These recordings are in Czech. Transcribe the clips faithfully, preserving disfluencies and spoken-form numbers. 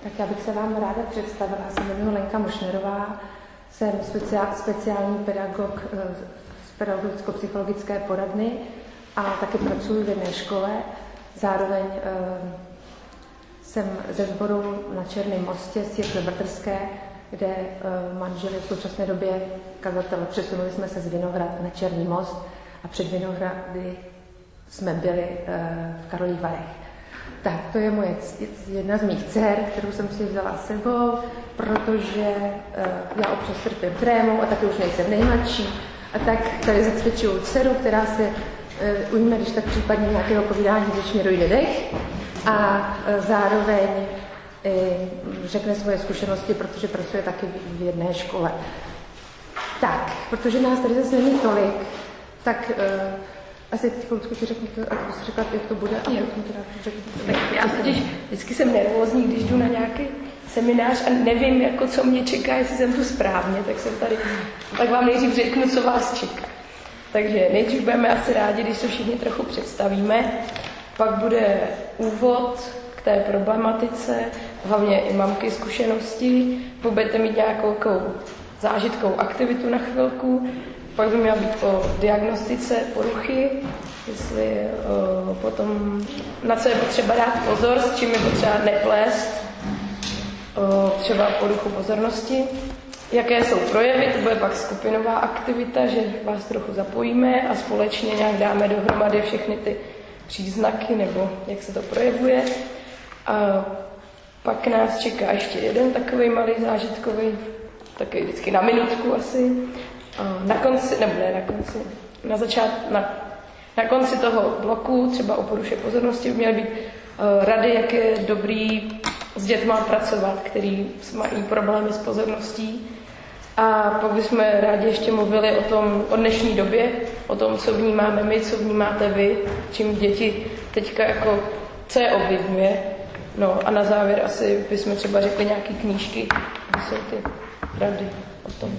Tak já bych se vám ráda představila. Já se jmenuji Lenka Mošnerová, jsem speciál, speciální pedagog z pedagogicko-psychologické poradny a taky pracuji v jedné škole. Zároveň eh, jsem ze sboru na Černém mostě z Církve Bratrské, kde eh, manželi v současné době kazatele přesunuli jsme se z Vinohrad na Černý most a před Vinohrady jsme byli eh, v Karlových Varech. Tak, to je moje jedna z mých dcer, kterou jsem si vzala s sebou, protože uh, já občas trpím trémou a taky už nejsem nejmladší. A tak tady zacvičuju dceru, která se uh, ujme, když tak případně nějakého povídání, když mě dojde dech. A uh, zároveň uh, řekne svoje zkušenosti, protože pracuje taky v jedné škole. Tak, protože nás tady zase není tolik, tak... Uh, Asi chvilku ti řeknu, abys řekla, jak to bude, a potom teda řeknu. Tak já totiž vždycky jsem nervózní, když jdu na nějaký seminář a nevím, jako, co mě čeká, jestli jsem tu správně, tak jsem tady, tak vám nejdřív řeknu, co vás čeká. Takže nejdřív budeme asi rádi, když se všichni trochu představíme, pak bude úvod k té problematice, hlavně i mamky zkušenosti, budete mít nějakou zážitkovou aktivitu na chvilku, pak by měla být o diagnostice poruchy, jestli o, potom na co je potřeba dát pozor, s čím je potřeba neplést, o, třeba poruchu pozornosti. Jaké jsou projevy, to bude pak skupinová aktivita, že vás trochu zapojíme a společně nějak dáme dohromady všechny ty příznaky, nebo jak se to projevuje. A pak nás čeká ještě jeden takový malý zážitkový, takový vždycky na minutku asi. Na konci, nebo ne na konci, na začátku, na, na konci toho bloku, třeba o poruše pozornosti, by měly být uh, rady, jak je dobrý s dětma pracovat, který mají problémy s pozorností. A pak bychom rádi ještě mluvili o tom, o dnešní době, o tom, co vnímáme my, co vnímáte vy, čím děti teďka jako, co je ovlivňuje. No a na závěr asi bychom třeba řekli nějaké knížky, kde jsou ty rady o tom.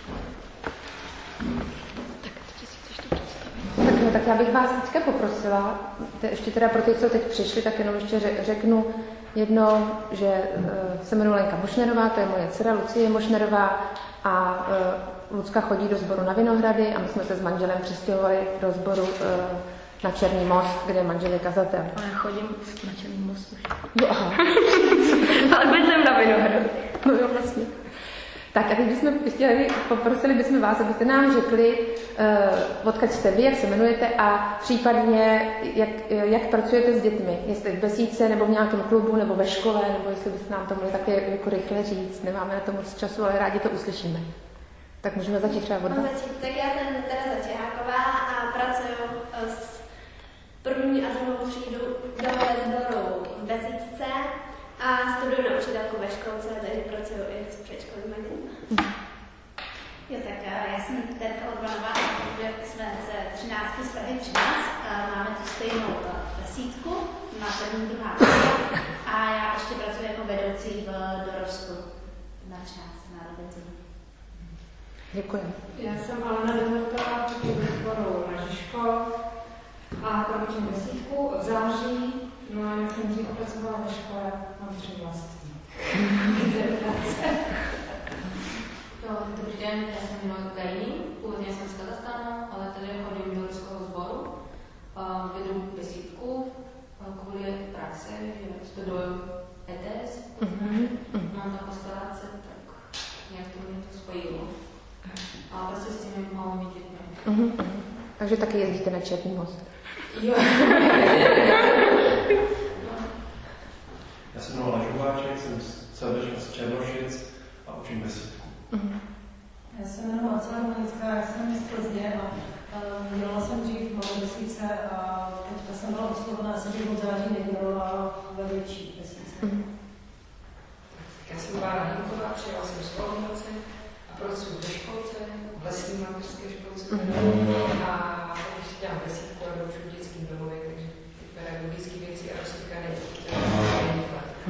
Tak, no, tak já bych vás teďka poprosila, ještě teda pro ty, co teď přišli, tak jenom ještě řeknu jedno, že uh, se jmenuji Lenka Mošnerová, to je moje dcera Lucie Mošnerová a uh, Lucka chodí do sboru na Vinohrady a my jsme se s manželem přistěhovali do sboru uh, na Černý most, kde manžel je kazatel. A já chodím na Černý most. Jo, aha. Ale bydlím na Vinohrady. No jo, vlastně. Tak a teď bychom chtěli, poprosili bychom vás, abyste nám řekli, uh, odkud jste vy, jak se jmenujete a případně, jak, jak pracujete s dětmi. Jestli v besídce, nebo v nějakém klubu, nebo ve škole, nebo jestli byste nám to mohli také jako rychle říct. Nemáme na to moc času, ale rádi to uslyšíme. Tak můžeme začít třeba od vás. Tak já jsem Tereza Čeháková a pracuji s první a druhou třídu dole sboru v besídce. A studuju na učitelku ve školce, takže pracuji i s předškolními dětmi. Jo, tak já jsem Terka Odvanová, jsme ze třinácti z Prahy třináct, máme tu stejnou besídku, má první druhá a já ještě pracuji jako vedoucí v dorostu na třináct narozeniny. Děkuji. Já jsem Alena Dometová, v sboru na Žižkov a tam učím besídku v září. No a jak jsem dřív pracovala ve škole, mám tři vlastní. Jo, dobrý den, já jsem jmenuji Kajní, původně jsem z Kazachstánu, ale tady chodím do ruského sboru. Vedu besídku kvůli praxi, že studuju E T S, mám na konstelace, tak nějak to mě to spojilo. A prostě s těmi malými dětmi. Takže taky jezdíte na Černý most. Jo. Já jsem jmenuji Aleš Uváček, jsem celebečka z Černošic a učím besídku. Mm-hmm. Já se jmenuji Ocela Monická, já jsem z Plzně a uh, dělala jsem dřív v malé besídce a teďka jsem byla oslovená, já jsem bych od září nedělala ve větší besídce. Mm-hmm. Já jsem Bára Hinková, přijela jsem z Olomouce a pracuji ve školce, v lesní mateřské školce. Mm-hmm. A ještě dělám besídku a doučuji v dětském domově, takže ty pedagogické věci a rozsvědka nejde.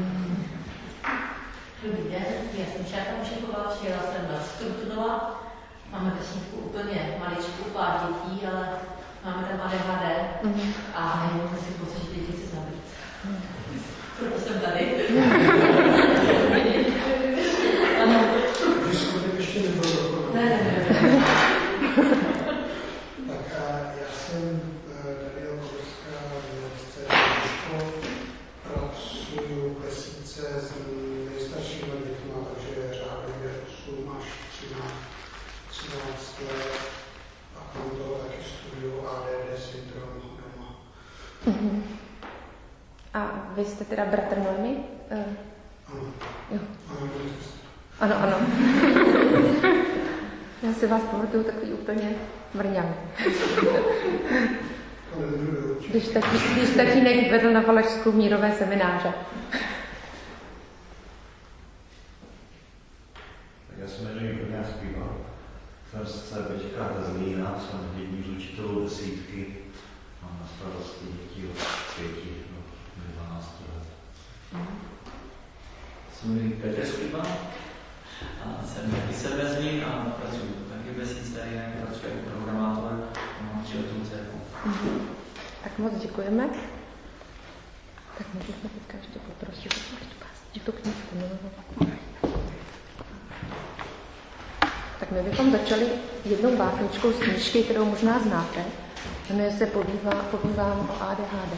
Dobrý den, já jsem Šárka Mušeková, přijela jsem na Strutnova. Máme vesničku úplně maličku, pár dětí, ale máme tam A D H D mm-hmm. a nemůžeme si pocit, že děti chce zabít. Mm. Proto jsem tady. se s nejstaršími dětmi, takže řádově osm až třináct let a tam toho taky studuju A D D syndrom doma. Uh-huh. A vy jste teda bratr Noemi? Uh, ano. Jo. Ano, ano, ano. Já se vás pamatuju takový úplně vrňavý. Když, taky, když tatínek vedl na Valašsku mírové semináře. Já jsem jmenuji Brňák Zpíval. Jsem z C B Č K ze Zlína, jsem jedním z učitelů desítky. Mám na starosti děti od pěti do dvanácti let. Jsem jmenuji Petr Zpíval a jsem taky se ve Zlín a pracuji taky v desítce, jinak pracuji jako programátor a mám tři letou dcerku. Tak moc děkujeme. Tak můžeme teďka ještě poprosit, že tu knížku milovala. Tak my bychom začali jednou básničkou z knížky, kterou možná znáte. Jmenuje se Pobývá, Pobývám o A D H D.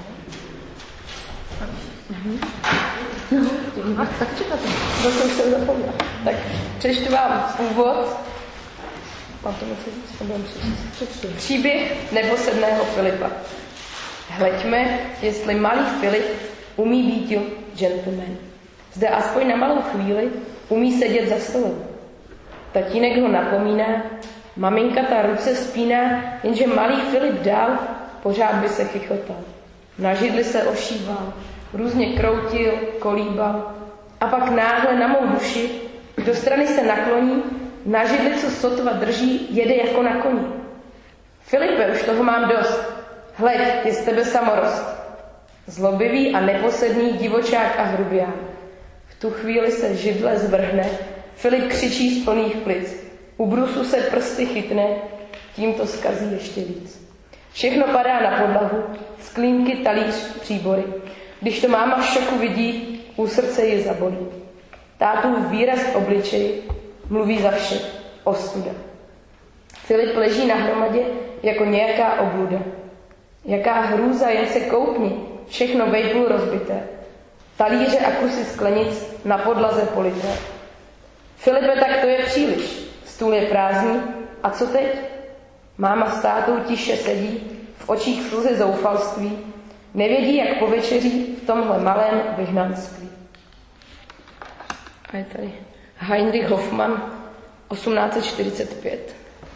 Mhm. No, tak čekáte. To jsem se zapomněla. Tak přečtu vám úvod. Mám to něco říct? To budeme přečíst. Příběh neposedného Filipa. Hleďme, jestli malý Filip umí být gentleman. Zde aspoň na malou chvíli umí sedět za stolem. Tatínek ho napomíná, maminka ta ruce spíná, jenže malý Filip dál pořád by se chychotal. Na židli se ošíval, různě kroutil, kolíbal a pak náhle na mou duši do strany se nakloní, na židli, co sotva drží, jede jako na koni. Filipe, už toho mám dost. Hleď, je z tebe samorost. Zlobivý a neposedný divočák a hrubián. V tu chvíli se židle zvrhne, Filip křičí z plných plic. U brusu se prsty chytne, tím to zkazí ještě víc. Všechno padá na podlahu, sklínky, talíř, příbory. Když to máma v šoku vidí, u srdce ji zabolí. Tátův výraz v obličeji mluví za vše, ostuda. Filip leží na hromadě jako nějaká obluda. Jaká hrůza, jen se koukni, všechno vejpůl rozbité. Talíře a kusy sklenic na podlaze polité. Filipe, tak to je příliš. Stůl je prázdný. A co teď? Máma s tátou tiše sedí, v očích slzy zoufalství. Nevědí, jak povečeří v tomhle malém vyhnanství. A je tady Heinrich Hoffmann, osmnáct set čtyřicet pět.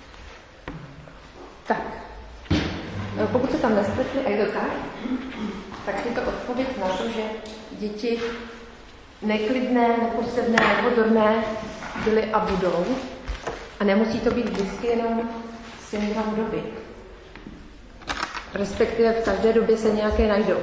Tak, pokud se tam nespletli, a je to tak, tak je to odpověď na to, že děti neklidné, neposedné, nepozorné byly a budou. A nemusí to být vždycky jenom syndrom doby. Respektive v každé době se nějaké najdou.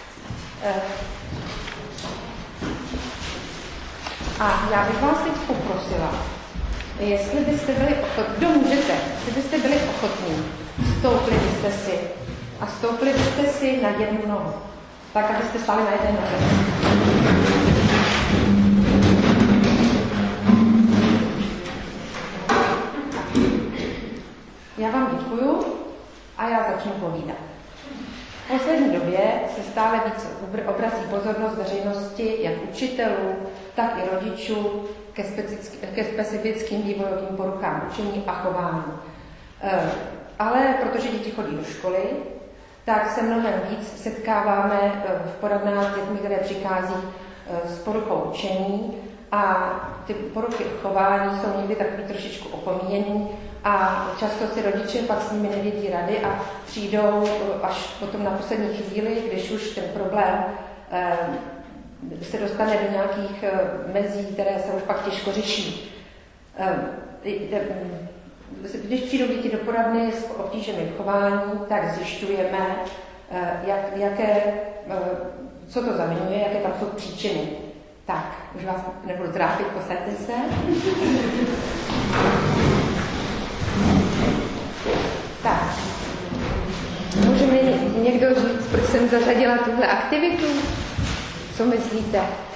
A já bych vás teď poprosila, jestli byste byli ochotní, kdo můžete, jestli byste byli ochotní, stoupli byste si a stoupli byste si na jednu nohu, tak abyste stáli na jedné noze. Já vám děkuju a já začnu povídat. V poslední době se stále více obrazí pozornost veřejnosti jak učitelů, tak i rodičů ke, ke specifickým vývojovým poruchám učení a chování. E, ale protože děti chodí do školy, tak se mnohem víc setkáváme v poradnách s dětmi, které přichází s poruchou učení a ty poruchy chování jsou někdy takový trošičku opomíjený a často si rodiče pak s nimi nevědí rady a přijdou až potom na poslední chvíli, když už ten problém eh, se dostane do nějakých eh, mezí, které se už pak těžko řeší. Eh, když přijdou děti do poradny s obtížemi v chování, tak zjišťujeme, eh, jak, jaké, eh, co to zaviňuje, jaké tam jsou příčiny. Tak, už vás nebudu trápit, posaďte se. Tak, může mi někdo říct, proč jsem zařadila tuhle aktivitu? Co myslíte?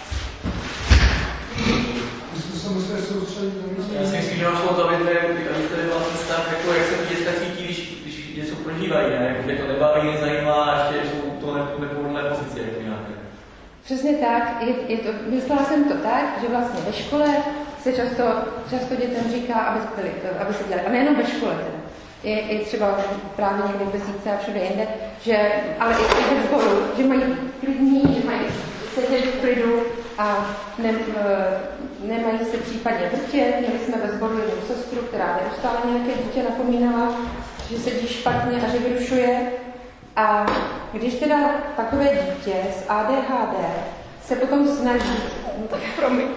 Já si myslím, že vám šlo to, abyste nebyla stav, jako jak se děcka cítí, když, když něco prožívají, ne? Že to nebaví, nezajímá, a ještě jsou to nepohodlné pozice, jako nějaké. Přesně tak. Je, je to, myslela jsem to tak, že vlastně ve škole se často, často dětem říká, aby, byli, aby se dělali, a nejenom ve škole teda. Je, je třeba právě někde v Besídce a všude jinde, že, ale i, i ve sboru, že mají klidní, že mají sedět v klidu a ne, nemají se případně vrtět. Měli jsme ve sboru jednu sestru, která neustále nějaké dítě napomínala, že sedí špatně a že vyrušuje. A když teda takové dítě s A D H D se potom snaží, no tak promiň,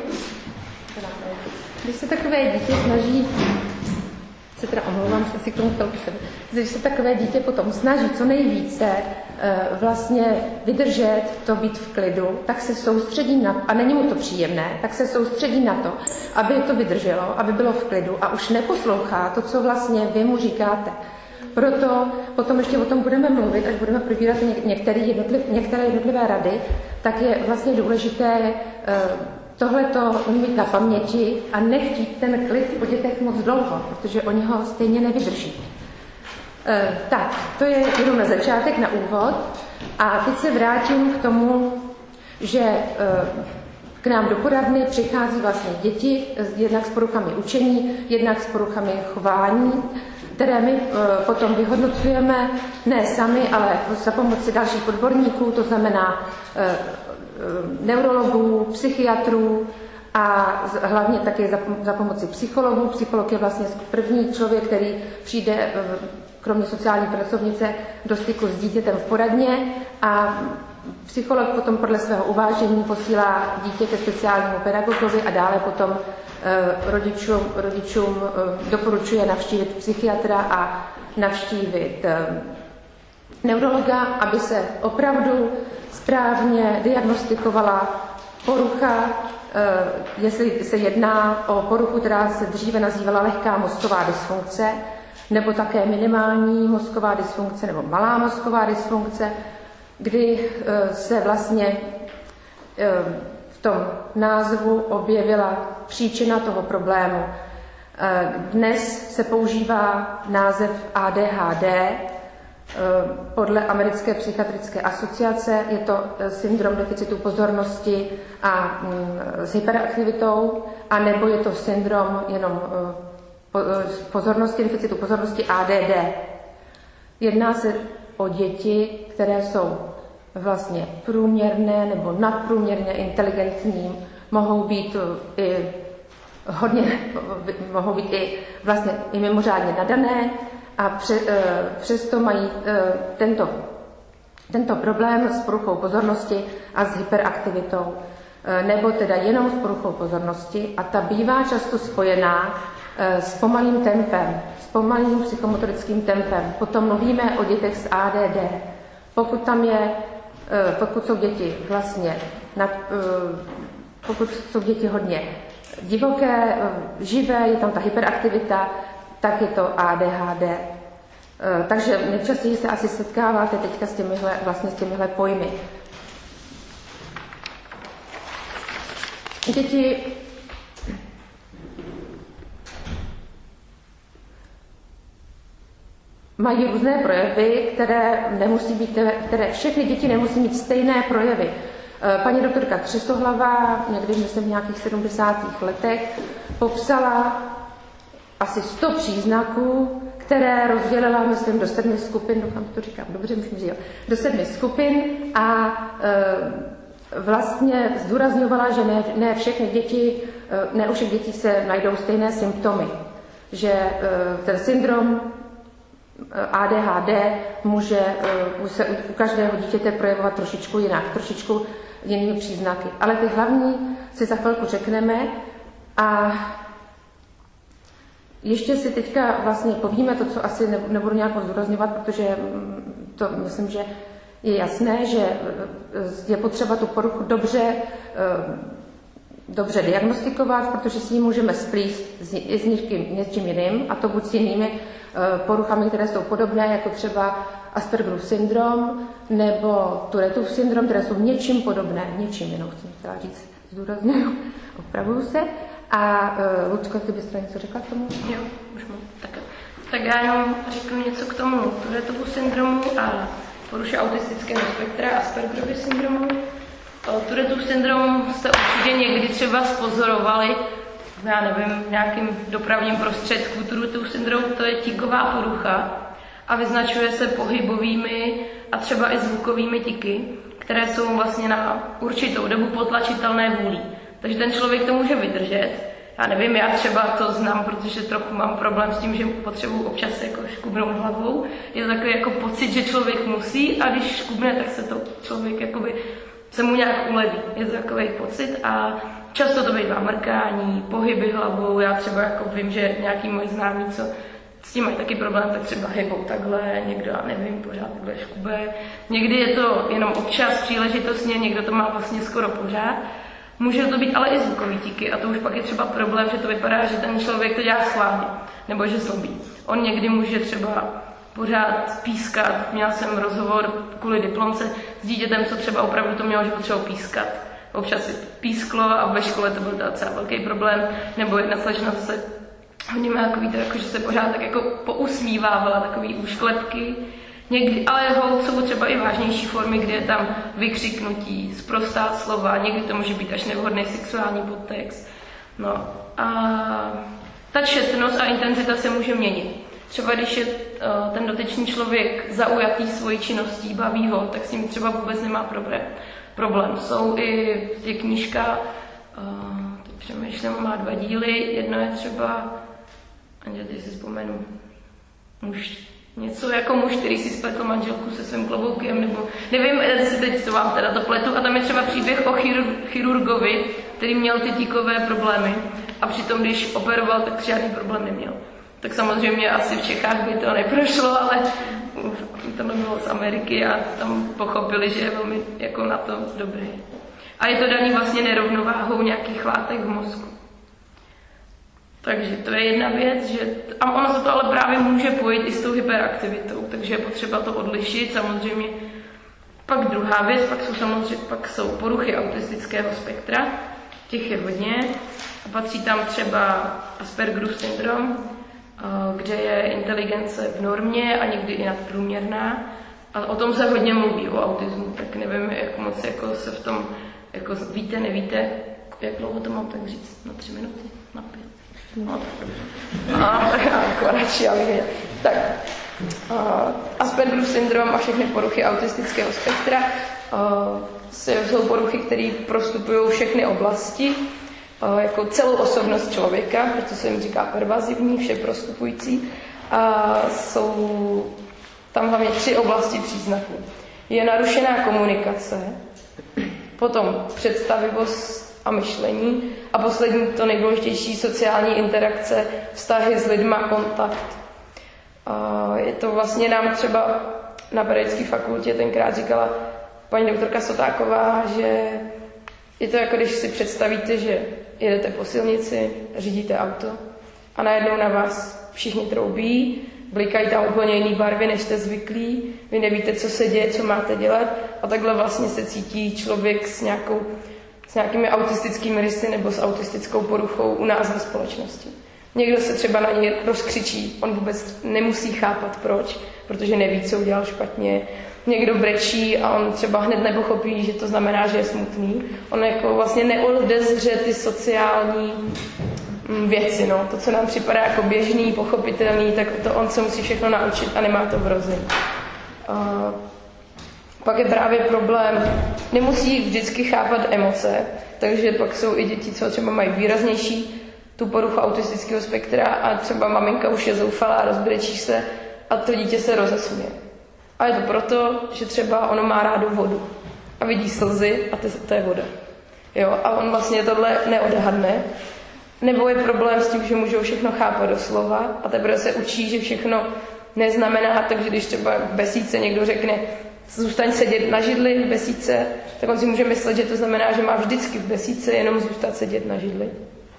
když se takové dítě snaží, se teda omlouvám, že si k tomu chvilku jsem, když se takové dítě potom snaží co nejvíce vlastně vydržet, to být v klidu, tak se soustředí na, a není mu to příjemné, tak se soustředí na to, aby to vydrželo, aby bylo v klidu a už neposlouchá to, co vlastně vy mu říkáte. Proto potom ještě o tom budeme mluvit, až budeme probírat některé jednotlivé, některé jednotlivé rady, tak je vlastně důležité tohleto mít na paměti a nechtít ten klid po dětech moc dlouho, protože oni ho stejně nevydrží. E, tak, to je jenom na začátek, na úvod. A teď se vrátím k tomu, že e, k nám do poradny přichází vlastně děti, jednak s poruchami učení, jednak s poruchami chování, které my e, potom vyhodnocujeme ne sami, ale za pomoci dalších odborníků, to znamená e, neurologů, psychiatrů a hlavně také za, za pomoci psychologů. Psycholog je vlastně první člověk, který přijde kromě sociální pracovnice do styku s dítětem v poradně a psycholog potom podle svého uvážení posílá dítě ke speciálnímu pedagogovi a dále potom rodičům, rodičům doporučuje navštívit psychiatra a navštívit neurologa, aby se opravdu správně diagnostikovala porucha, jestli se jedná o poruchu, která se dříve nazývala lehká mozková dysfunkce, nebo také minimální mozková dysfunkce, nebo malá mozková dysfunkce, kdy se vlastně v tom názvu objevila příčina toho problému. Dnes se používá název A D H D, podle Americké psychiatrické asociace je to syndrom deficitu pozornosti a s hyperaktivitou, anebo je to syndrom jenom pozornosti, deficitu pozornosti A D D. Jedná se o děti, které jsou vlastně průměrné nebo nadprůměrně inteligentní, mohou být i hodně, mohou být i vlastně i mimořádně nadané, a pře, přesto mají tento, tento problém s poruchou pozornosti a s hyperaktivitou, nebo teda jenom s poruchou pozornosti a ta bývá často spojená s pomalým tempem, s pomalým psychomotorickým tempem. Potom mluvíme o dětech s A D D. Pokud tam je, pokud jsou děti vlastně, pokud jsou děti hodně divoké, živé, je tam ta hyperaktivita, tak je to A D H D. Takže nejčastěji se asi setkáváte teďka s těmihle, vlastně s těmihle pojmy. Děti mají různé projevy, které nemusí být, které všechny děti nemusí mít stejné projevy. Paní doktorka Třesohlavá, někdy myslím v nějakých sedmdesátých letech, popsala asi sto příznaků, které rozdělila, myslím, do sedmi skupin, doufám, že to říkám dobře, myslím, že jo, do sedmi skupin a e, vlastně zdůrazňovala, že ne, ne všechny děti, e, ne u všech dětí se najdou stejné symptomy, že e, ten syndrom A D H D může e, se u, u každého dítěte projevovat trošičku jinak, trošičku jinými příznaky, ale ty hlavní si za chvilku řekneme a ještě si teďka vlastně povíme to, co asi nebudu nějak zdůrazňovat, protože to myslím, že je jasné, že je potřeba tu poruchu dobře, dobře diagnostikovat, protože si ji můžeme splíst s někým, něčím jiným, a to buď s jinými poruchami, které jsou podobné, jako třeba Aspergerův syndrom nebo Tourettův syndrom, které jsou něčím podobné, něčím jinou, chci chtěla říct, zdůrazňuju, opravuju se. A uh, Lucko, ty bys něco řekla k tomu? Jo, už můžu. Tak, tak já jenom řeknu něco k tomu Tourettovu syndromu a poruše autistického spektra, Aspergerovy syndromu. Tourettův syndrom jste určitě někdy třeba spozorovali, já nevím, v nějakým dopravním prostředku. Tourettův syndrom to je tiková porucha a vyznačuje se pohybovými a třeba i zvukovými tiky, které jsou vlastně na určitou dobu potlačitelné vůlí. Takže ten člověk to může vydržet. Já nevím, já třeba to znám, protože trochu mám problém s tím, že potřebuji občas jako škubnout hlavou. Je to takový jako pocit, že člověk musí a když škubne, tak se to člověk jakoby se mu nějak uleví. Je to takový pocit a často to bývá mrkání, pohyby hlavou. Já třeba jako vím, že nějaký moji známí, co s tím mají taky problém, tak třeba hybou takhle, někdo, já nevím, pořád takhle škube. Někdy je to jenom občas příležitostně, někdo to má vlastně skoro pořád. Může to být ale i zvukový tiky a to už pak je třeba problém, že to vypadá, že ten člověk to dělá schválně, nebo že zlobí. On někdy může třeba pořád pískat. Měla jsem rozhovor kvůli diplomce s dítětem, co třeba opravdu to mělo, že potřeboval pískat. Občas si písklo a ve škole to byl docela velký problém, nebo jedna slečna zase hodně má takový to, jako, že se pořád tak jako pousmívávala, takový úšklepky. Někdy, ale hold jsou třeba i vážnější formy, kde je tam vykřiknutí, sprostá slova, někdy to může být až nevhodný sexuální podtext. No a ta četnost a intenzita se může měnit. Třeba když je uh, ten dotyčný člověk zaujatý svojí činností, baví ho, tak s ním třeba vůbec nemá problém. problém. Jsou i, je knížka, uh, teď přemýšlím, má dva díly, jedno je třeba, aniže teď si vzpomenu, muž, něco jako muž, který si spletl manželku se svým kloboukem, nebo nevím, teď to vám teda to pletu, a tam je třeba příběh o chirur, chirurgovi, který měl ty tíkové problémy a přitom, když operoval, tak žádný problém neměl. Tak samozřejmě asi v Čechách by to neprošlo, ale to bylo z Ameriky a tam pochopili, že je velmi jako na to dobrý. A je to daný vlastně nerovnováhou nějakých látek v mozku. Takže to je jedna věc, že a ono se to ale právě může pojít i s tou hyperaktivitou, takže je potřeba to odlišit. Samozřejmě pak druhá věc, pak jsou samozřejmě pak jsou poruchy autistického spektra, těch je hodně a patří tam třeba Aspergerův syndrom, kde je inteligence v normě a někdy i nadprůměrná. A o tom se hodně mluví, o autismu, tak nevím, jak moc jako se v tom jako víte, nevíte, jak dlouho to mám tak říct, na tři minuty, na pět. No, tak dobře. A tak jako radši, já bych tak. Uh, Aspergerův syndrom a všechny poruchy autistického spektra uh, jsou poruchy, které prostupují všechny oblasti, uh, jako celou osobnost člověka, proto se jim říká pervazivní, vše prostupující. A jsou tam hlavně tři oblasti příznaků. Je narušená komunikace, potom představivost a myšlení a poslední, to nejdůležitější, sociální interakce, vztahy s lidma, kontakt. A je to vlastně nám třeba na pedagogické fakultě tenkrát říkala paní doktorka Sotáková, že je to jako když si představíte, že jedete po silnici, řídíte auto a najednou na vás všichni troubí, blikají tam úplně jiný barvy, než jste zvyklí, vy nevíte, co se děje, co máte dělat a takhle vlastně se cítí člověk s, nějakou, s nějakými autistickými rysy nebo s autistickou poruchou u nás ve společnosti. Někdo se třeba na něj rozkřičí, on vůbec nemusí chápat proč, protože neví, co udělal špatně. Někdo brečí a on třeba hned nepochopí, že to znamená, že je smutný. On jako vlastně neodezře ty sociální věci, no. To, co nám připadá jako běžný, pochopitelný, tak to on se musí všechno naučit a nemá to vrozeň. Uh, pak je právě problém, nemusí vždycky chápat emoce, takže pak jsou i děti, co třeba mají výraznější tu poruchu autistického spektra a třeba maminka už je zoufalá, rozbrečí se a to dítě se rozesměje. A je to proto, že třeba ono má rádo vodu a vidí slzy a to, to je voda. Jo, a on vlastně tohle neodhadne. Nebo je problém s tím, že můžou všechno chápat doslova a teprve se učí, že všechno neznamená, takže když třeba v besídce někdo řekne zůstaň sedět na židli v besídce, tak on si může myslet, že to znamená, že má vždycky v besídce jenom zůstat sedět na židli.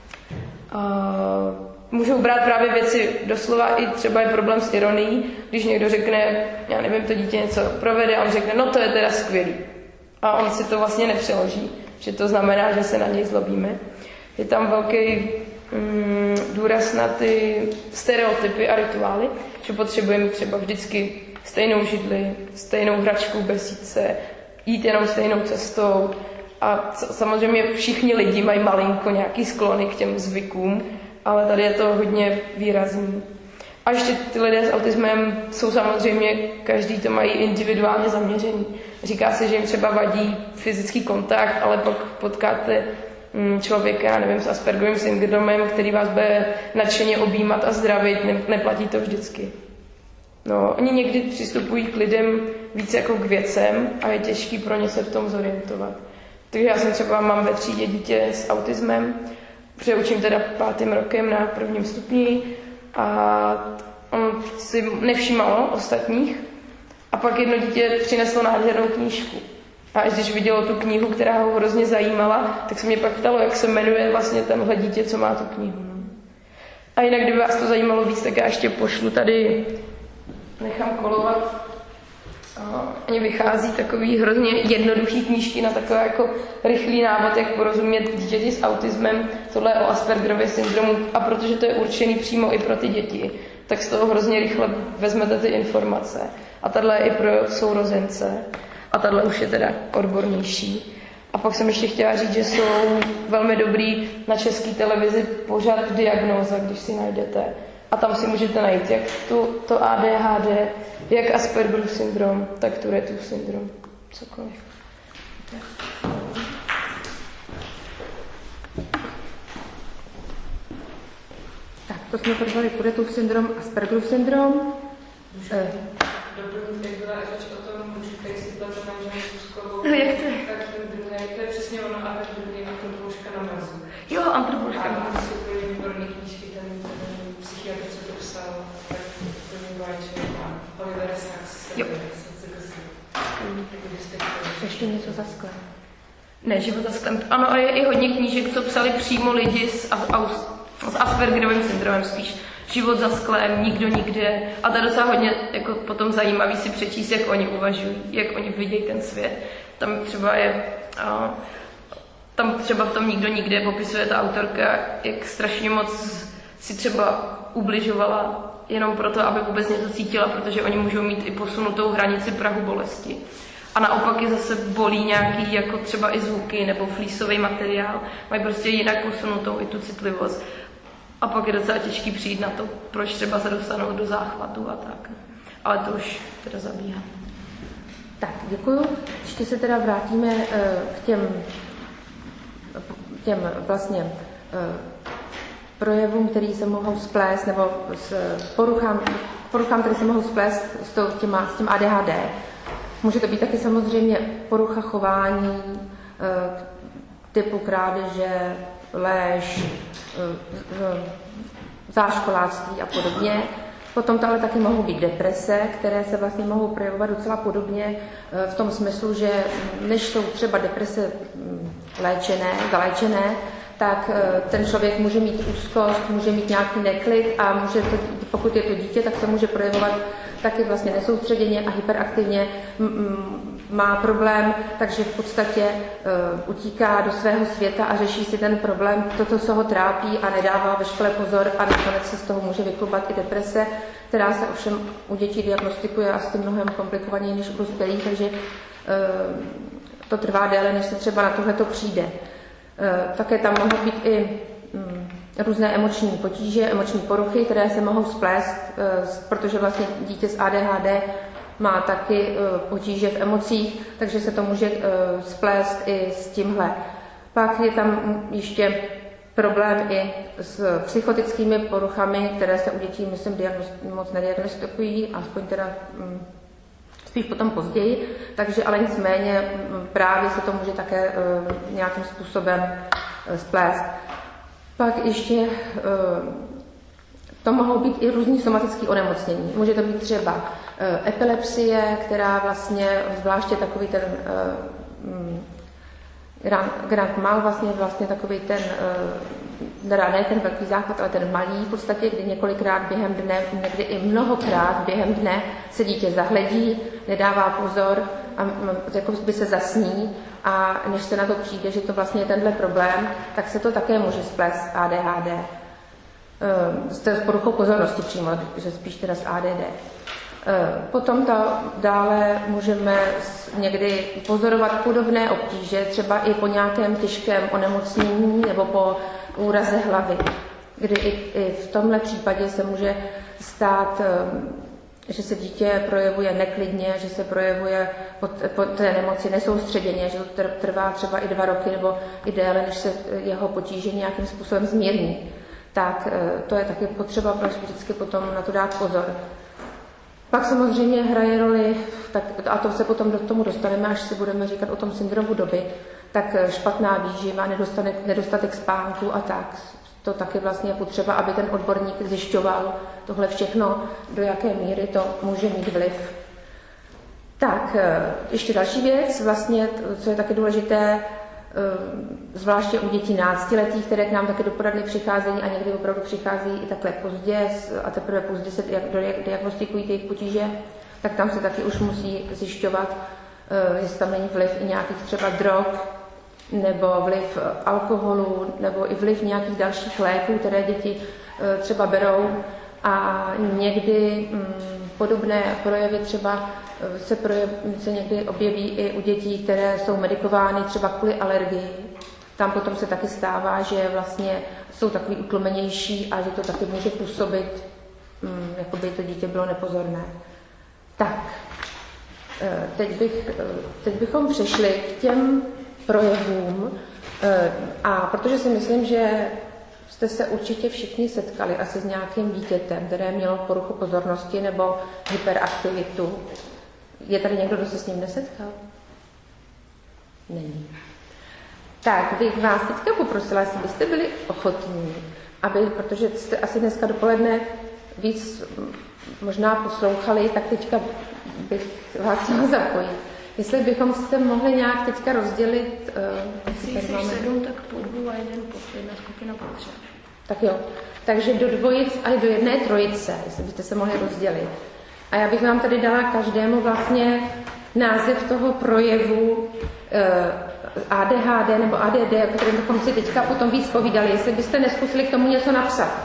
Uh, můžou brát právě věci doslova, i třeba je problém s ironií, když někdo řekne, já nevím, to dítě něco provede a on řekne, no to je teda skvělý. A on si to vlastně nepřeloží, že to znamená, že se na něj zlobíme. Je tam velký mm, důraz na ty stereotypy a rituály, že potřebujeme třeba vždycky stejnou židli, stejnou hračku v besídce, jít jenom stejnou cestou, A samozřejmě všichni lidi mají malinko nějaký sklony k těm zvykům, ale tady je to hodně výrazný. A ještě ty lidé s autismem jsou samozřejmě, každý to mají individuálně zaměřený. Říká se, že jim třeba vadí fyzický kontakt, ale pak potkáte člověka, nevím, s Aspergerovým syndromem, který vás bude nadšeně objímat a zdravit, ne, neplatí to vždycky. No, oni někdy přistupují k lidem víc jako k věcem a je těžký pro ně se v tom zorientovat. Takže já jsem třeba, mám ve třídě dítě s autismem, protože učím teda pátým rokem na prvním stupni a on si nevšímal ostatních a pak jedno dítě přineslo nádhernou knížku. A až když vidělo tu knihu, která ho hrozně zajímala, tak se mě pak ptalo, jak se jmenuje vlastně tenhle dítě, co má tu knihu. A jinak, kdyby vás to zajímalo víc, tak já ještě pošlu tady, nechám kolovat. Oni vychází takový hrozně jednoduchý knížky na takové jako rychlý návod, jak porozumět dítěti s autismem. Tohle je o Aspergerově syndromu a protože to je určený přímo i pro ty děti, tak z toho hrozně rychle vezmete ty informace. A tahle je i pro sourozence. A tahle už je teda odbornější. A pak jsem ještě chtěla říct, že jsou velmi dobrý na české televizi pořad Diagnóza, když si najdete. A tam si můžete najít jak tu, to A D H D, jak Aspergerův syndrom, tak Tourettův syndrom. Cokoliv. Tak, to jsme probrali Tourettův syndrom, Aspergerův syndrom. Doplním, jak byla řeč o tom, můžete si plete manželí Zuzkovou, no, jak to je? Tak to je přesně ono a tak druhý antropoložka na mrazu. Jo, antropoložka na mrazu. A jsou úplně výborné knížky, ten, ten psychiatr, co to psal, tak to mě báče a Oliver Sacks. Jo. Ještě něco za sklem. Ne, život za sklem. Ano, a je i hodně knížek, co psali přímo lidi s, s Aspergerovým syndromem spíš. Život za sklem, nikdo nikde. A to je docela hodně jako potom zajímavý si přečíst, jak oni uvažují, jak oni vidějí ten svět. Tam třeba je, a, tam třeba v tom nikdo nikde popisuje ta autorka, jak strašně moc si třeba ubližovala jenom proto, aby vůbec něco cítila, protože oni můžou mít i posunutou hranici prahu bolesti. A naopak je zase bolí nějaký, jako třeba i zvuky nebo flísový materiál. Mají prostě jinak posunutou i tu citlivost. A pak je docela těžký přijít na to, proč třeba se dostanou do záchvatu a tak. Ale to už teda zabíhá. Tak, děkuju. Ještě se teda vrátíme k těm, těm vlastně projevům, které se mohou splést, nebo s poruchám, poruchám, které se mohou splést s, to, těma, s tím A D H D. Může to být taky samozřejmě porucha chování, typu krádeže, lež, záškoláctví a podobně. Potom to ale taky mohou být deprese, které se vlastně mohou projevovat docela podobně v tom smyslu, že než jsou třeba deprese léčené, zaléčené, tak ten člověk může mít úzkost, může mít nějaký neklid a může to, pokud je to dítě, tak se může projevovat taky vlastně nesoustředěně a hyperaktivně, má problém, takže v podstatě uh, utíká do svého světa a řeší si ten problém, toto se ho trápí a nedává ve škole pozor a nakonec se z toho může vyklubat i deprese, která se ovšem u dětí diagnostikuje asi mnohem komplikovaněji než u dospělých, takže uh, to trvá déle, než se třeba na tohleto přijde. Uh, také tam mohou být i um, různé emoční potíže, emoční poruchy, které se mohou splést, uh, protože vlastně dítě s A D H D má taky uh, potíže v emocích, takže se to může uh, splést i s tímhle. Pak je tam ještě problém i s psychotickými poruchami, které se u dětí, myslím, diagnost- moc nediagnostikují, aspoň teda um, spíš potom později, takže ale nicméně um, právě se to může také uh, nějakým způsobem uh, splést. Pak ještě uh, to mohou být i různý somatické onemocnění. Může to být třeba uh, epilepsie, která vlastně, zvláště takový ten uh, Grand, Grand Mal, vlastně, vlastně takový ten, uh, ne ten velký záchvat, ale ten malý v podstatě, kdy několikrát během dne, někdy i mnohokrát během dne se dítě zahledí, nedává pozor a jako by se zasní a než se na to přijde, že to vlastně je tenhle problém, tak se to také může splést s A D H D. Uh, s poruchou pozornosti přímo, že spíš teda s A D D. Potom ta, dále můžeme někdy pozorovat podobné obtíže, třeba i po nějakém těžkém onemocnění nebo po úraze hlavy, kdy i, i v tomhle případě se může stát, že se dítě projevuje neklidně, že se projevuje po, po té nemoci nesoustředěně, že to trvá třeba i dva roky nebo i déle, než se jeho potíže nějakým způsobem zmírní. Tak to je taky potřeba vždycky potom na to dát pozor. Pak samozřejmě hraje roli, tak, a to se potom do tomu dostaneme, až si budeme říkat o tom syndromu doby, tak špatná výživa, nedostatek, nedostatek spánku a tak. To taky vlastně je potřeba, aby ten odborník zjišťoval tohle všechno, do jaké míry to může mít vliv. Tak, ještě další věc, vlastně, co je taky důležité, zvláště u dětí náctiletých, které k nám taky do poradny přicházejí a někdy opravdu přicházejí i takhle pozdě a teprve pozdě se diagnostikují ty jejich potíže, tak tam se taky už musí zjišťovat, jestli tam není vliv i nějakých třeba drog, nebo vliv alkoholu, nebo i vliv nějakých dalších léků, které děti třeba berou. A někdy hm, podobné projevy třeba se, projev, se někdy objeví i u dětí, které jsou medikovány třeba kvůli alergii. Tam potom se taky stává, že vlastně jsou takový utlumenější a že to taky může působit, hm, jako by to dítě bylo nepozorné. Tak, teď, bych, teď bychom přešli k těm projevům a protože si myslím, že jste se určitě všichni setkali asi s nějakým dítětem, které mělo poruchu pozornosti nebo hyperaktivitu. Je tady někdo, kdo se s ním nesetkal? Není. Tak bych vás teďka poprosila, jestli byste byli ochotní, aby, protože jste asi dneska dopoledne víc možná poslouchali, tak teďka bych vás chtěla zapojit. Jestli bychom se mohli nějak teďka rozdělit... Uh, Jestli jsi sedm, tak po dvou a jeden po jedna skupina po tři. Tak jo. Takže do dvojic a do jedné trojice, jestli byste se mohli rozdělit. A já bych vám tady dala každému vlastně název toho projevu uh, A D H D nebo A D D, o kterém bychom si teďka potom víc povídali. Jestli byste neskusili k tomu něco napsat.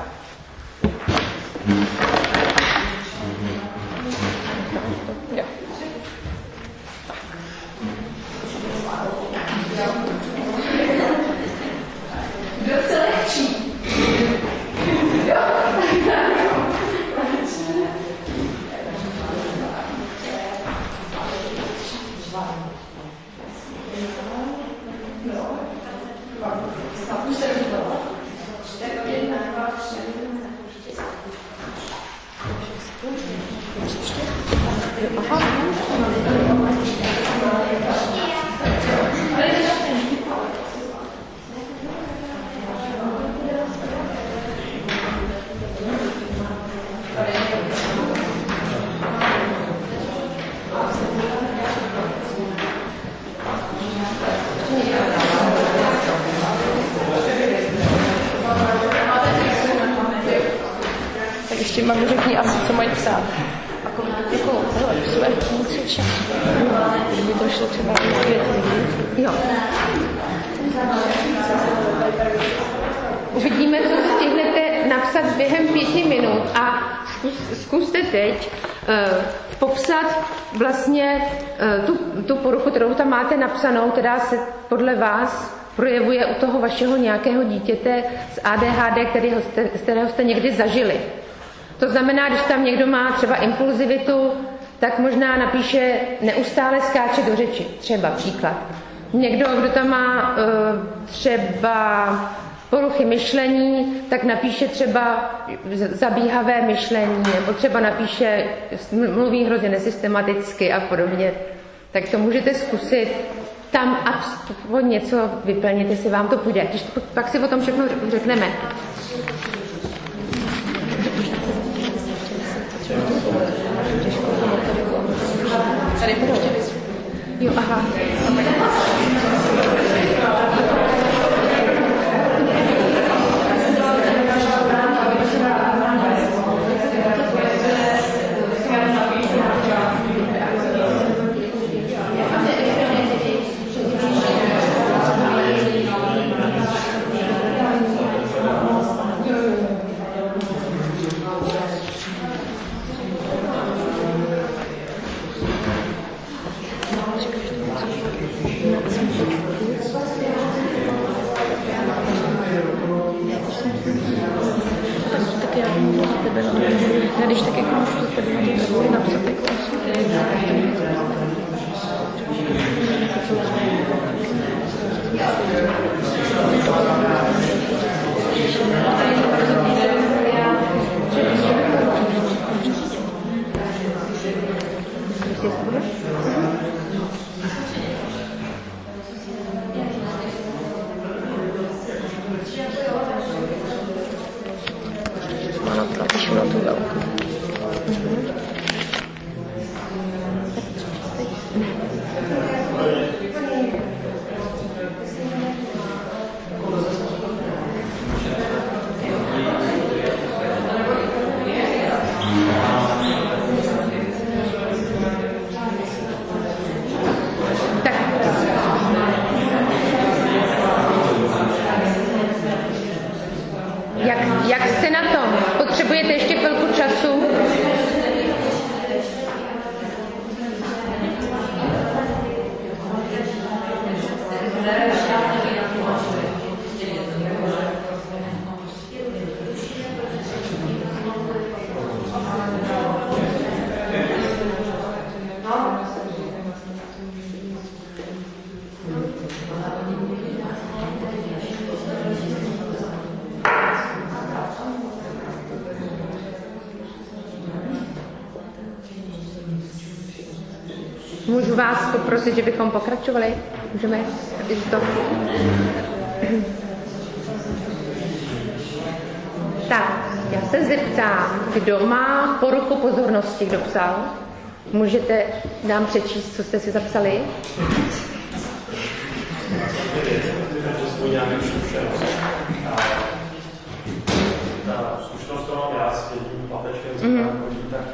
Mám řekni asi, co mají psát. Jako, jako, své něco čas. Kdyby to šlo třeba na pět lidí. Jo. Uvidíme, co stihnete napsat během pěti minut a zkus, zkuste teď uh, popsat vlastně uh, tu, tu poruchu, kterou tam máte napsanou, která se podle vás projevuje u toho vašeho nějakého dítěte z A D H D, kterého jste, z kterého jste někdy zažili. To znamená, když tam někdo má třeba impulzivitu, tak možná napíše neustále skáče do řeči, třeba příklad. Někdo, kdo tam má uh, třeba poruchy myšlení, tak napíše třeba zabíhavé myšlení, nebo třeba napíše, mluví hrozně nesystematicky a podobně. Tak to můžete zkusit tam aspoň něco vyplnit, jestli vám to půjde. Když to, pak si o tom všechno řekneme. Tady pouštěli. Jo, aha. tebe, no. Já když tak jako můžu to tady tady napsat jako Ano, napíšu na tu velkou. Jak, jak jste na tom? Potřebujete ještě chvilku času? Můžu vás poprosit, že bychom pokračovali? Můžeme? To... Tak, já se zeptám, kdo má poruchu pozornosti, kdo psal? Můžete nám přečíst, co jste si zapsali? Ta zkušenost, to mám já s jedním papečkem, co mm-hmm. tam chodí, tak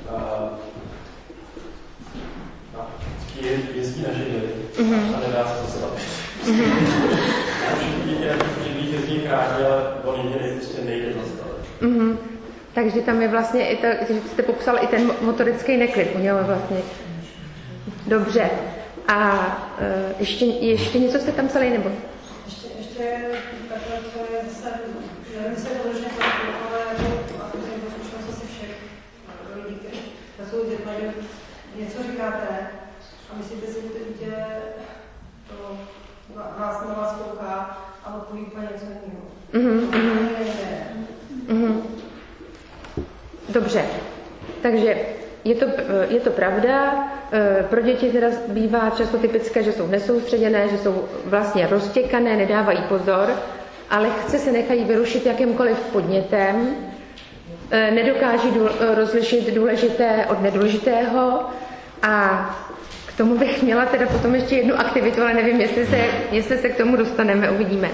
uh, jezdí na židli mm-hmm. a nedá se to zastavit. Mm-hmm. Všichni jezdí krátně, ale on jediný prostě nejde zastavit. Mm-hmm. Takže tam je vlastně, i to, že jste popsal i ten motorický neklid, u něho vlastně. Dobře. A uh, ještě, ještě něco jste tam psali, nebo? Ještě, ještě takhle, co je zase, nevím, se doložně to, ale a to je zkušenost asi všech lidí, kteří pracují s dětmi, že něco říkáte a myslíte si, že to dítě to vás na vás kouká a odpoví úplně něco jiného. Mm-hmm. Mm-hmm. Dobře. Takže je to, je to pravda. Pro děti teda bývá často typické, že jsou nesoustředěné, že jsou vlastně roztěkané, nedávají pozor, ale chce se nechají vyrušit jakýmkoliv podnětem, nedokáží rozlišit důležité od nedůležitého a k tomu bych měla teda potom ještě jednu aktivitu, ale nevím, jestli se, jestli se k tomu dostaneme, uvidíme.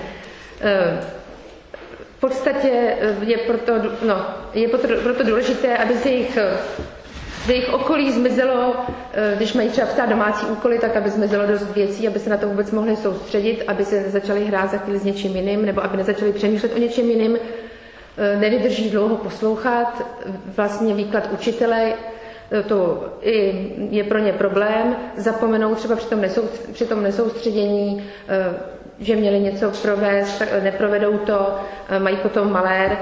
V podstatě je proto, no, je proto, proto důležité, aby se jich z jejich okolí zmizelo, když mají třeba psát domácí úkoly, tak aby zmizelo dost věcí, aby se na to vůbec mohli soustředit, aby se začali hrát za chvíli s něčím jiným, nebo aby nezačali přemýšlet o něčem jiným. Nevydrží dlouho poslouchat, vlastně výklad učitele, to je pro ně problém, zapomenou třeba při tom, nesoustř- při tom nesoustředění, že měli něco provést, neprovedou to, mají potom malér.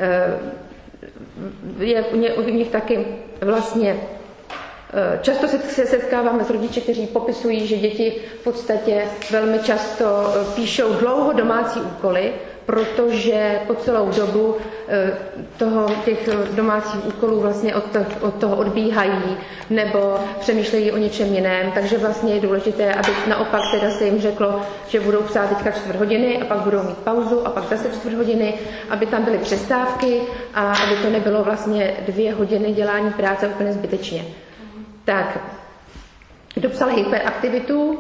Je u nich taky vlastně často se setkáváme s rodiči, kteří popisují, že děti v podstatě velmi často píšou dlouho domácí úkoly, protože po celou dobu toho, těch domácích úkolů vlastně od, to, od toho odbíhají nebo přemýšlejí o něčem jiném, takže vlastně je důležité, aby naopak teda se jim řeklo, že budou psát teďka čtvrt hodiny a pak budou mít pauzu a pak zase čtvrt hodiny, aby tam byly přestávky a aby to nebylo vlastně dvě hodiny dělání práce úplně zbytečně. Tak, kdo psal hyperaktivitu?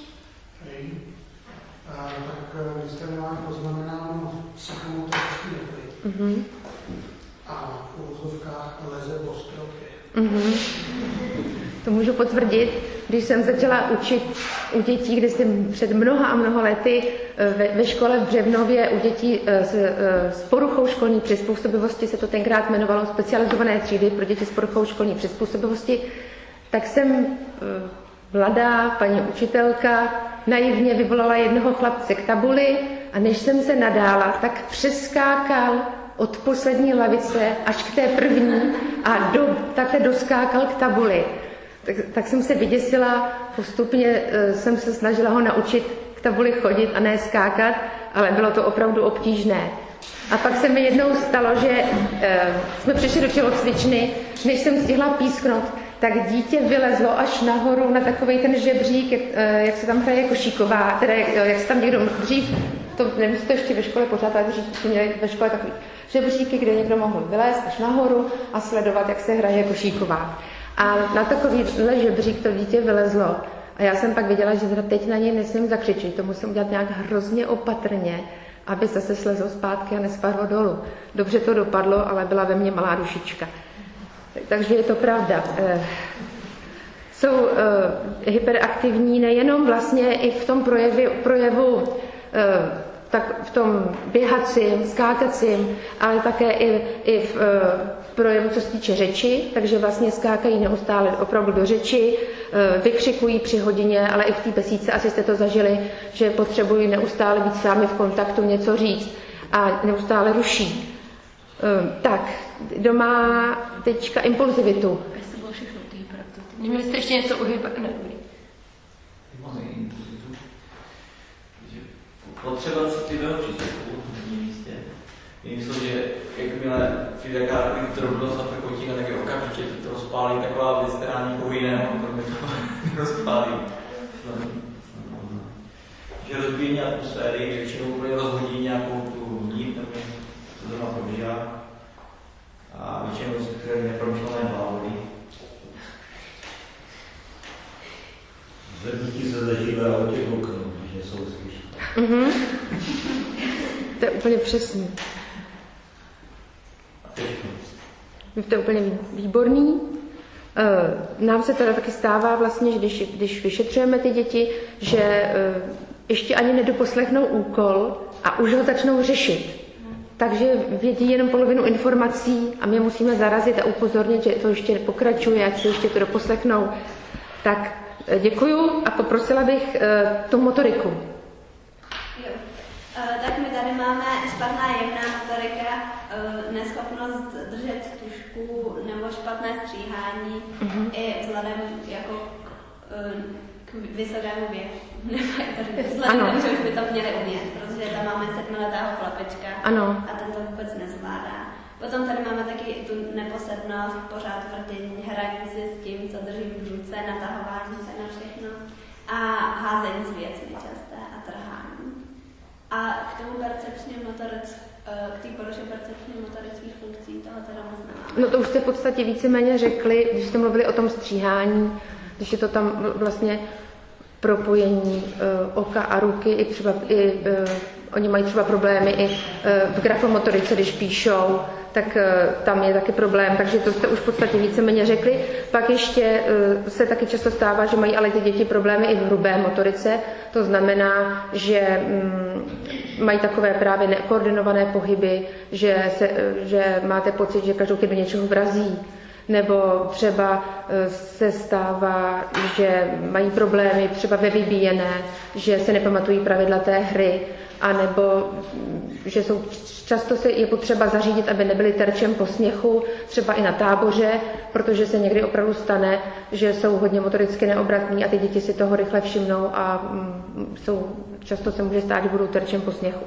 Vy jste nemá poznamenáno psychomotorický neklid. Mm-hmm. A v uvozovkách leze po stropě. Mm-hmm. To můžu potvrdit, když jsem začala učit u dětí, kdy jsem před mnoha a mnoha lety ve, ve škole v Břevnově u dětí s, s poruchou školní přizpůsobivosti, se to tenkrát jmenovalo specializované třídy pro děti s poruchou školní přizpůsobivosti, tak jsem mladá paní učitelka naivně vyvolala jednoho chlapce k tabuli a než jsem se nadála, tak přeskákal od poslední lavice až k té první a do, takhle doskákal k tabuli. Tak, tak jsem se vyděsila, postupně jsem se snažila ho naučit k tabuli chodit a ne skákat, ale bylo to opravdu obtížné. A pak se mi jednou stalo, že e, jsme přišli do tělocvičny, než jsem stihla písknout, tak dítě vylezlo až nahoru na takovej ten žebřík, jak, e, jak se tam hraje košíková, teda jak, jak se tam někdo dřív, to nevím, jestli to ještě ve škole pořád, ale dřív jsme měli ve škole takový žebříky, kde někdo mohl vylézt až nahoru a sledovat, jak se hraje košíková. A na takovýhle žebřík to dítě vylezlo. A já jsem pak viděla, že teď na něj nesmím zakřičit, to musím udělat nějak hrozně opatrně, aby zase slezl zpátky a nespadlo dolů. Dobře to dopadlo, ale byla ve mně malá dušička. Takže je to pravda. Jsou hyperaktivní nejenom vlastně i v tom projevu, projevu tak v tom běhacím, skákacím, ale také i, i v projevu, co se týče řeči, takže vlastně skákají neustále opravdu do řeči, vykřikují při hodině, ale i v té besídce, asi jste to zažili, že potřebují neustále být s vámi v kontaktu, něco říct a neustále ruší. Tak, kdo má teďka impulzivitu? To bylo všechno ty hyperaktivity. Měli jste ještě něco u hyperaktivity? Potřeba citlivého přístupu na jedním místě. Je myslím, že jakmile přijde taková drobnost a prkotina, tak je okamžitě to rozpálí taková věc, která nikoho jiného kromě toho rozpálí. Že rozbíjí atmosféry, většinou úplně rozhodí nějakou tu nit, nebo co to má probíhá. A většinou se které nepromyšlené hlavy. Zvednutí se zažívá o těch okno, když jsou slyší. Mm-hmm. To je úplně přesný. To je úplně výborný. Nám se teda taky stává vlastně, že když, když vyšetřujeme ty děti, že ještě ani nedoposlechnou úkol a už ho začnou řešit. Takže vědí jenom polovinu informací a my musíme zarazit a upozornit, že to ještě pokračuje, ať si ještě to doposlechnou. Tak děkuju a poprosila bych tu motoriku. Jo. Tak my tady máme špatná jemná motorika, neschopnost držet tužku nebo špatné stříhání mm-hmm. i vzhledem jako k, k vysokému věku. Vzhledem, že už by to měli umět, protože tam máme sedmiletého chlapečka ano. A ten to vůbec nezvládá. Potom tady máme taky tu neposednost, pořád vrtění, hraní si s tím, co držím v ruce, natahování se na všechno a házení s věcmi časté a trhání. A k tomu percepčním motoric, k té poruše percepčních motorických funkcí toho teda moc nemáme. No to už jste v podstatě víceméně řekli, když jste mluvili o tom stříhání, když je to tam vlastně propojení uh, oka a ruky, i třeba i, uh, oni mají třeba problémy i uh, v grafomotorice, když píšou, tak uh, tam je taky problém, takže to jste už v podstatě víceméně řekli. Pak ještě uh, se taky často stává, že mají ale ty děti problémy i v hrubé motorice, to znamená, že um, mají takové právě nekoordinované pohyby, že, se, uh, že máte pocit, že každou chvíli do něčeho vrazí. Nebo třeba se stává, že mají problémy třeba ve vybíjené, že se nepamatují pravidla té hry, anebo že jsou, často se je potřeba zařídit, aby nebyli terčem posměchu, třeba i na táboře, protože se někdy opravdu stane, že jsou hodně motoricky neobratní a ty děti si toho rychle všimnou a jsou, často se může stát, že budou terčem posměchu.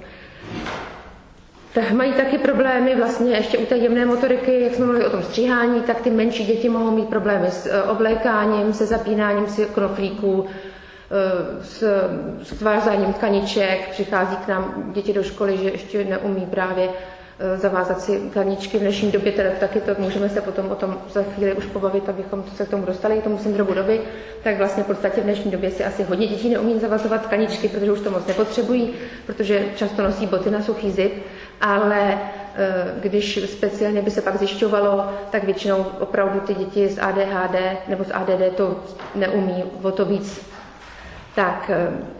Tak mají taky problémy vlastně ještě u té jemné motoriky, jak jsme mluvili o tom stříhání, tak ty menší děti mohou mít problémy s oblékáním, se zapínáním si knoflíků, s, s tvářáním tkaniček. Přichází k nám děti do školy, že ještě neumí právě zavázat si tkaničky v dnešní době, teda taky to můžeme se potom o tom za chvíli už pobavit, abychom se k tomu dostali, k tomu syndromu doby, tak vlastně v podstatě v dnešní době si asi hodně dětí neumí zavazovat tkaničky, protože už to moc nepotřebují, protože často nosí boty na suchý zip, ale když speciálně by se pak zjišťovalo, tak většinou opravdu ty děti s A D H D nebo s A D D to neumí o to víc. Tak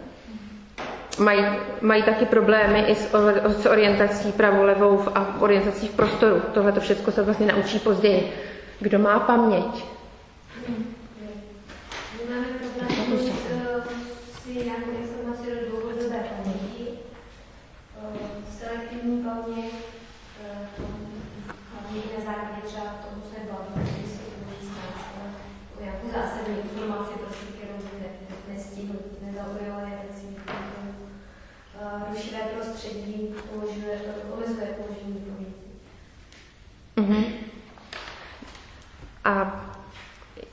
mají, mají taky problémy i s, s orientací pravou, levou a orientací v prostoru. Tohle to všechno se vlastně naučí později. Kdo má paměť? Máme problém si nějakou informaci do dlouhodobé paměti, selektivní paměť,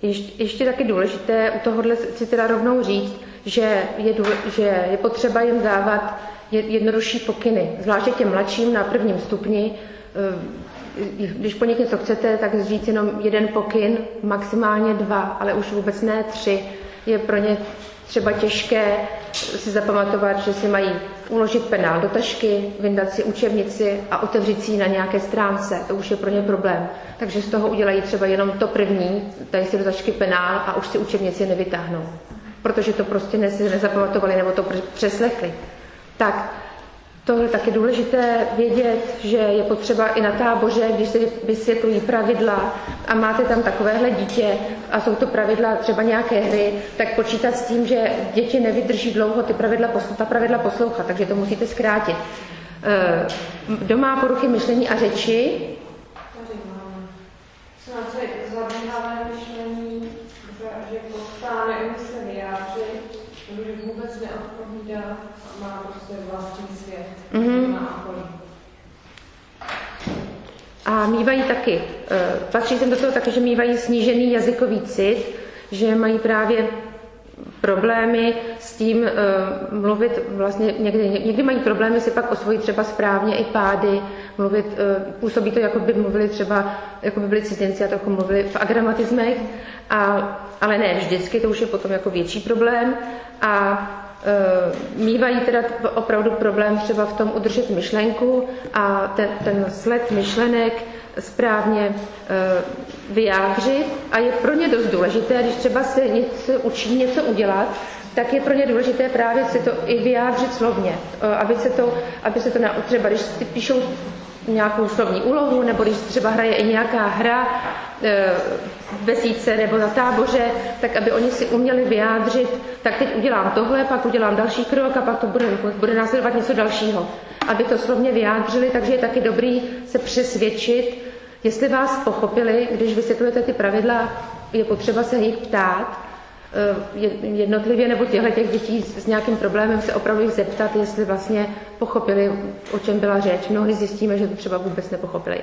ještě, ještě taky důležité u tohohle si teda rovnou říct, že je, že je potřeba jim dávat jednodušší pokyny, zvláště těm mladším na prvním stupni. Když po nich něco chcete, tak říct jenom jeden pokyn, maximálně dva, ale už vůbec ne tři. Je pro ně třeba těžké si zapamatovat, že si mají uložit penál do tašky, vyndat si učebnici a otevřít si ji na nějaké stránce. To už je pro ně problém. Takže z toho udělají třeba jenom to první, dají si do tašky penál a už si učebnici nevytáhnou. Protože to prostě nezapamatovali nebo to přeslechli. Tak tohle je taky důležité vědět, že je potřeba i na táboře, když se vysvětlují pravidla a máte tam takovéhle dítě a jsou to pravidla třeba nějaké hry, tak počítat s tím, že děti nevydrží dlouho ty pravidla, ta pravidla poslouchat, takže to musíte zkrátit. Doma poruchy myšlení a řeči. Zabíhavé myšlení, že postá neumí se vyjádřit, že vůbec neodpovídá a má prostě vlastní svět. Mm-hmm. A mývají taky, patří sem do toho taky, že mývají snížený jazykový cit, že mají právě problémy s tím uh, mluvit, vlastně někdy, někdy mají problémy si pak osvojit třeba správně i pády, mluvit, uh, působí to, jako by mluvili třeba, jako by byli cizinci a trochu mluvili v agramatismech, a, ale ne vždycky, to už je potom jako větší problém a uh, mývají teda opravdu problém třeba v tom udržet myšlenku a ten, ten sled myšlenek správně uh, vyjádřit a je pro ně dost důležité, když třeba se něco učí něco udělat, tak je pro ně důležité právě si to i vyjádřit slovně, uh, aby se to, aby se to na, třeba když si píšou nějakou slovní úlohu, nebo když třeba hraje i nějaká hra uh, v besídce nebo na táboře, tak aby oni si uměli vyjádřit, tak teď udělám tohle, pak udělám další krok a pak to bude, bude následovat něco dalšího. Aby to slovně vyjádřili, takže je taky dobrý se přesvědčit, jestli vás pochopili, když vysvětlujete ty pravidla, je potřeba se jich ptát jednotlivě, nebo těchto těch dětí s nějakým problémem se opravdu jich zeptat, jestli vlastně pochopili, o čem byla řeč. Mnohdy zjistíme, že to třeba vůbec nepochopili.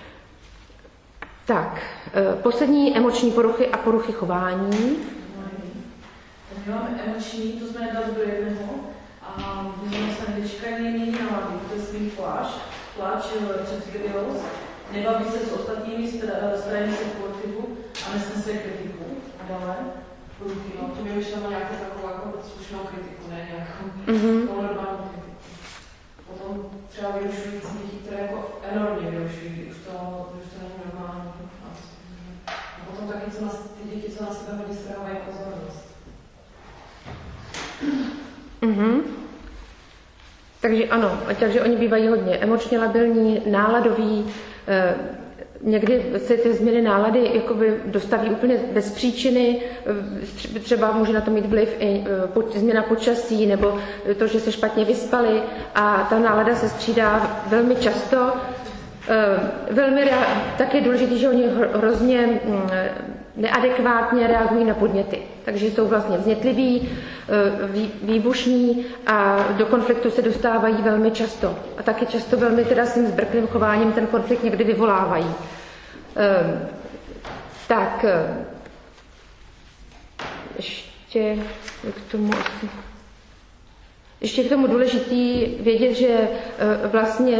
Tak, poslední emoční poruchy a poruchy chování. My máme emoční, to jsme nedali do jednoho. A měli jsme vyčkaní jiný nálady, to je svým pláč, pláč před videos, nebaví se s ostatními, starají se kolektivu a nesnese kritiku. A dále? No, to mi vyšlo nějakou takovou jako slušnou kritiku, ne nějakou mm-hmm. normální kritiku. Potom třeba vyrušující děti, které jako enormně vyrušují, už to, už to není normální. A potom taky co na, ty děti, co na sebe hodně strhávají pozornost. Mm-hmm. Takže ano, takže oni bývají hodně emočně labilní, náladoví, eh, někdy se ty změny nálady jakoby dostaví úplně bez příčiny, třeba může na to mít vliv i eh, změna počasí nebo to, že se špatně vyspali a ta nálada se střídá velmi často. Eh, velmi rea- tak je důležité, že oni hrozně hm, neadekvátně reagují na podněty. Takže jsou vlastně vznětliví, výbušní a do konfliktu se dostávají velmi často. A taky často velmi teda s tím zbrklým chováním ten konflikt někdy vyvolávají. Tak, ještě k tomu asi... Ještě k tomu důležitý vědět, že vlastně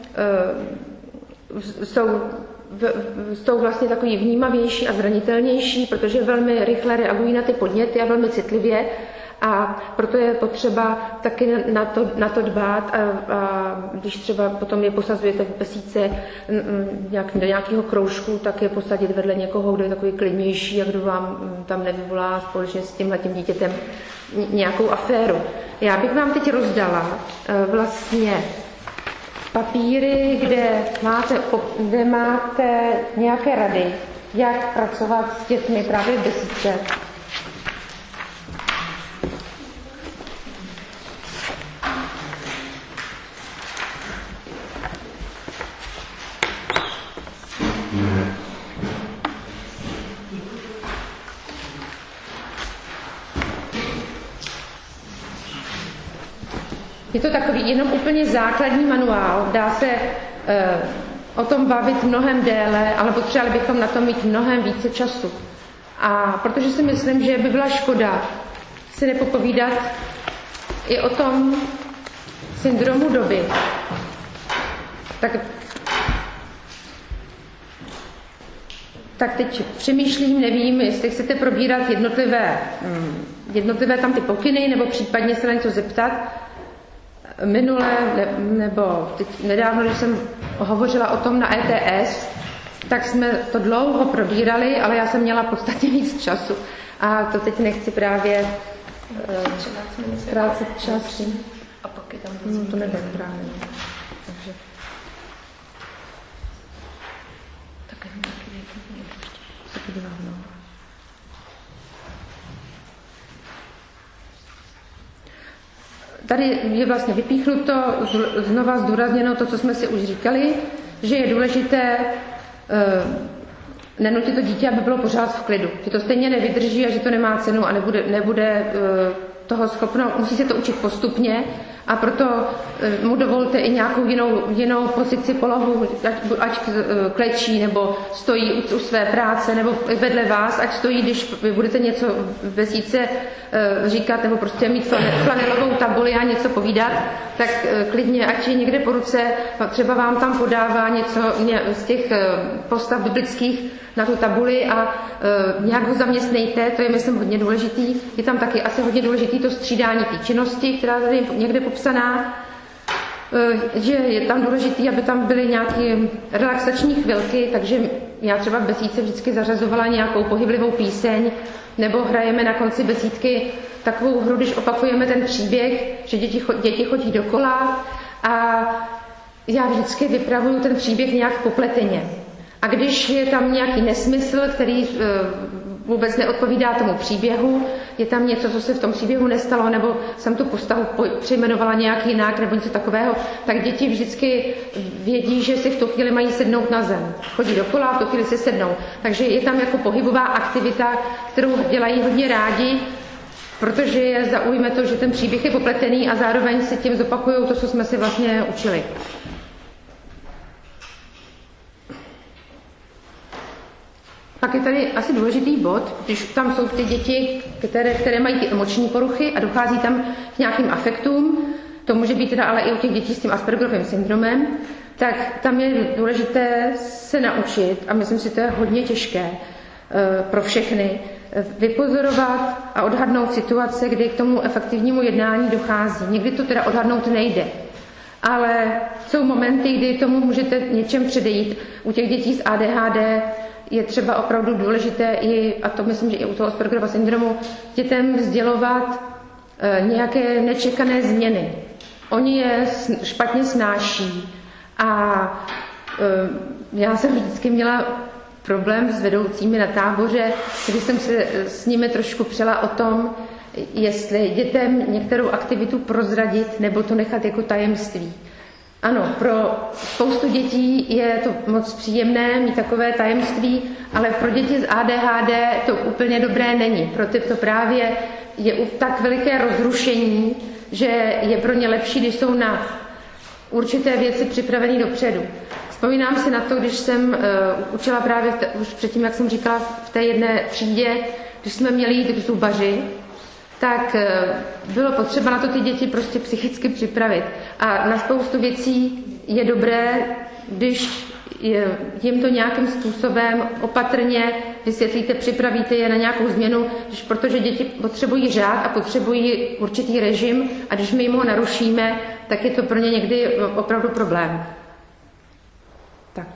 jsou jsou vlastně takový vnímavější a zranitelnější, protože velmi rychle reagují na ty podněty a velmi citlivě a proto je potřeba taky na to, na to dbát a, a když třeba potom je posazujete v besídce nějak, do nějakého kroužku, tak je posadit vedle někoho, kdo je takový klidnější a kdo vám tam nevyvolá společně s tímhletím dítětem nějakou aféru. Já bych vám teď rozdala vlastně papíry, kde máte, kde máte nějaké rady, jak pracovat s dětmi právě v besídce. Je to takový jenom úplně základní manuál, dá se e, o tom bavit mnohem déle, ale potřebovali bychom na to mít mnohem více času. A protože si myslím, že by byla škoda si nepopovídat i o tom syndromu doby, tak, tak teď přemýšlím, nevím, jestli chcete probírat jednotlivé, jednotlivé tam ty pokyny, nebo případně se na něco zeptat. Minule, ne, nebo teď nedávno, když jsem hovořila o tom na E T S, tak jsme to dlouho probírali, ale já jsem měla podstatně víc času. A to teď nechci právě uh, ztrácet čas. A pak je tam no, to nedám právě. Takže. Tak je se podívám, no. Tady je vlastně vypíchnuto, znova zdůrazněno to, co jsme si už říkali, že je důležité uh, nenutit to dítě, aby bylo pořád v klidu. Že to stejně nevydrží a že to nemá cenu a nebude, nebude uh, toho schopno, musí se to učit postupně a proto uh, mu dovolte i nějakou jinou, jinou pozici, polohu, ať, ať uh, klečí nebo stojí u, u své práce nebo vedle vás, ať stojí, když vy budete něco v besídce uh, říkat nebo prostě mít flanelovou tabuli a něco povídat, tak uh, klidně, ať je někde po ruce, třeba vám tam podává něco z těch uh, postav biblických na tu tabuli a uh, nějak ho zaměstnejte, to je myslím hodně důležitý. Je tam taky asi hodně důležitý to střídání té činnosti, která tady je někde popsaná, uh, že je tam důležitý, aby tam byly nějaké relaxační chvilky, takže já třeba v besídce vždycky zařazovala nějakou pohyblivou píseň, nebo hrajeme na konci besídky takovou hru, když opakujeme ten příběh, že děti, děti chodí dokola a já vždycky vypravuju ten příběh nějak popleteně. A když je tam nějaký nesmysl, který vůbec neodpovídá tomu příběhu, je tam něco, co se v tom příběhu nestalo, nebo jsem tu postavu přejmenovala nějak jinak, nebo něco takového, tak děti vždycky vědí, že si v tu chvíli mají sednout na zem. Chodí dokola a v tu chvíli si sednou. Takže je tam jako pohybová aktivita, kterou dělají hodně rádi, protože je zaujme to, že ten příběh je popletený a zároveň si tím zopakují to, co jsme si vlastně učili. Pak je tady asi důležitý bod, když tam jsou ty děti, které, které mají ty emoční poruchy a dochází tam k nějakým afektům, to může být teda ale i u těch dětí s tím Aspergerovým syndromem, tak tam je důležité se naučit, a myslím si, to je hodně těžké pro všechny, vypozorovat a odhadnout situace, kdy k tomu efektivnímu jednání dochází. Někdy to teda odhadnout nejde, ale jsou momenty, kdy tomu můžete něčem předejít. U těch dětí s A D H D je třeba opravdu důležité i, a to myslím, že i u toho Aspergerova syndromu, dětem sdělovat e, nějaké nečekané změny. Oni je špatně snáší a e, já jsem vždycky měla problém s vedoucími na táboře, když jsem se s nimi trošku přela o tom, jestli dětem některou aktivitu prozradit nebo to nechat jako tajemství. Ano, pro spoustu dětí je to moc příjemné mít takové tajemství, ale pro děti z A D H D to úplně dobré není. Pro ty to právě je tak veliké rozrušení, že je pro ně lepší, když jsou na určité věci připravený dopředu. Vzpomínám si na to, když jsem uh, učila právě t- už předtím, jak jsem říkala, v té jedné třídě, když jsme měli jít k zubaři, tak uh, bylo potřeba na to ty děti prostě psychicky připravit. A na spoustu věcí je dobré, když je, jim to nějakým způsobem opatrně vysvětlíte, připravíte je na nějakou změnu, když, protože děti potřebují řád a potřebují určitý režim a když my jim ho narušíme, tak je to pro ně někdy opravdu problém. Tak.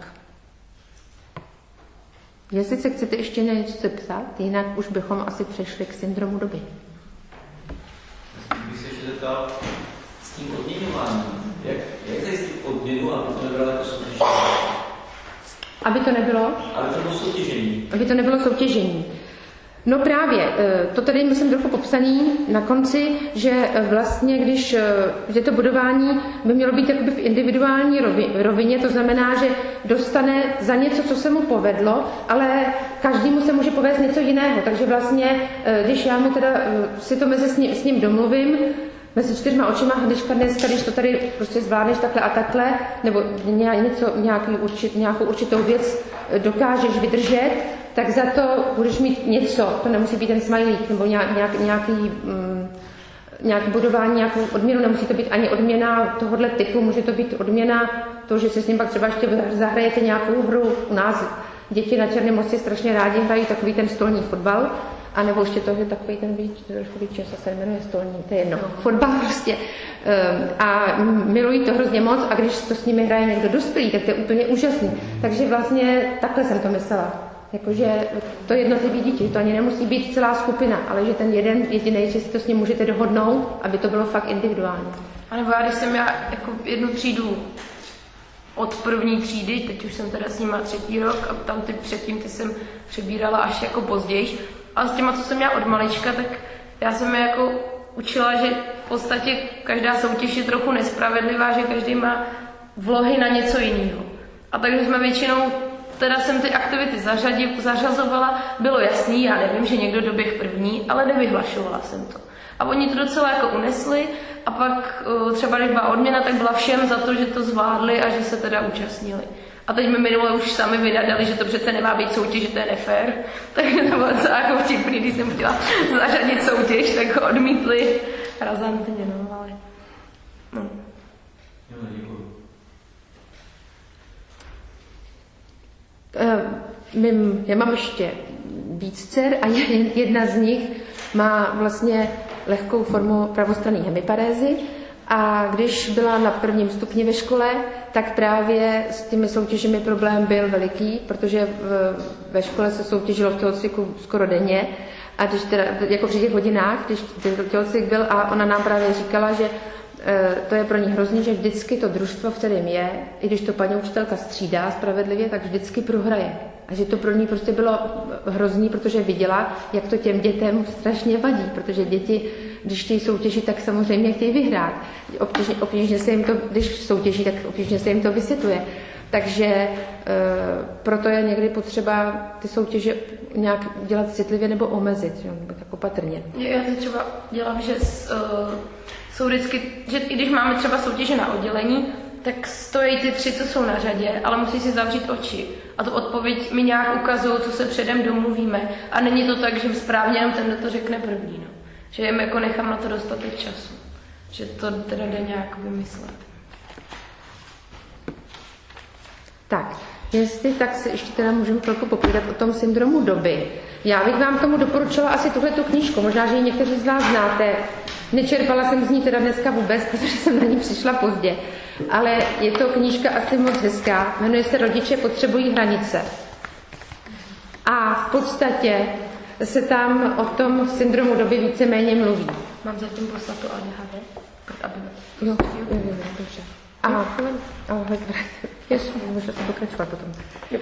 Jestli se chcete ještě něco zeptat, jinak už bychom asi přešli k syndromu doby. Bych se ještě zeptal s tím odměňováním. Jak, jak zajistit odměnu, aby to nebylo jako soutěžení? Aby to nebylo? Aby to bylo soutěžení. Aby to nebylo soutěžení. No právě, to tady myslím trochu popsaný na konci, že vlastně když, že to budování by mělo být jakoby v individuální rovině, to znamená, že dostane za něco, co se mu povedlo, ale každému se může povést něco jiného, takže vlastně, když já mu teda si to mezi s ním, s ním domluvím, mezi čtyřma očima, dneška dneska, když to tady prostě zvládneš takhle a takhle, nebo něco, nějaký určit, nějakou určitou věc dokážeš vydržet, tak za to budeš mít něco, to nemusí být ten smajlík nebo nějak, nějak, nějaký, mm, nějaký budování, nějakou odměnu, nemusí to být ani odměna tohohle typu, může to být odměna to, že si s ním pak třeba ještě zahrajete nějakou hru. U nás děti na Černém mostě strašně rádi hrají takový ten stolní fotbal, a nebo ještě to, že takový ten víc, trošku víc čas se jmenuje stolní, to je jedno, fotbal prostě. A milují to hrozně moc a když to s nimi hraje někdo dospělý, tak to je úplně úžasný. Takže vlastně takhle jsem to myslela. Jakože to jednotlivý dítě, to ani nemusí být celá skupina, ale že ten jeden jediný, že si to s ním můžete dohodnout, aby to bylo fakt individuální. A nebo já, když jsem já jako jednu třídu od první třídy, teď už jsem teda s nima třetí rok a tam ty předtím ty jsem přebírala až jako později. A s těma, co jsem měla od malička, tak já jsem je jako učila, že v podstatě každá soutěž je trochu nespravedlivá, že každý má vlohy na něco jiného. A takže jsme většinou, teda jsem ty aktivity zařadil, zařazovala, bylo jasný, já nevím, že někdo doběh první, ale nevyhlašovala jsem to. A oni to docela jako unesli a pak třeba když byla odměna, tak byla všem za to, že to zvládli a že se teda účastnili. A teď mi minule už sami vynadali, že to přece nemá být soutěž, že to je nefér. Takže to bylo docela jako vtipný, když jsem chtěla zařadit soutěž, tak ho odmítli razantně, no, ale... No. Mým, já mám ještě víc dcer a jedna z nich má vlastně lehkou formu pravostranné hemiparézy. A když byla na prvním stupni ve škole, tak právě s těmi soutěžemi problém byl veliký, protože v, ve škole se soutěžilo v tělocviku skoro denně. A když teda, jako při těch hodinách, když tělocvik byl, a ona nám právě říkala, že e, to je pro ní hrozný, že vždycky to družstvo, v kterém je, i když to paní učitelka střídá spravedlivě, tak vždycky prohraje. A že to pro ní prostě bylo hrozný, protože viděla, jak to těm dětem strašně vadí, protože děti, když chtějí soutěžit, tak samozřejmě chtějí vyhrát. Obtížně, obtížně se jim to, když soutěží, tak obtížně se jim to vysvětluje. Takže e, proto je někdy potřeba ty soutěže nějak dělat citlivě nebo omezit, jo, nebo tak opatrně. Já to třeba dělám, že s, uh, jsou vždycky, že i když máme třeba soutěže na oddělení, tak stojí ty tři, co jsou na řadě, ale musí si zavřít oči. A tu odpověď mi nějak ukazují, co se předem domluvíme. A není to tak, že správně jenom ten, to řekne první. No. Že jim jako nechám na to dostatek času. Že to teda jde nějak vymyslet. Tak, jestli tak se ještě teda můžeme chvilku popovídat o tom syndromu doby. Já bych vám tomu doporučila asi tuhletu knížku, možná, že ji někteří z vás znáte. Nečerpala jsem z ní teda dneska vůbec, protože jsem na ní přišla pozdě. Ale je to knížka asi moc hezká, jmenuje se Rodiče potřebují hranice. A v podstatě se tam o tom syndromu doby víceméně mluví. Mám zatím poslat to A D H D? Aby... Jo, jo, jo, dobře. Aha, ahoj, jesu, můžu se pokračovat potom. Jo.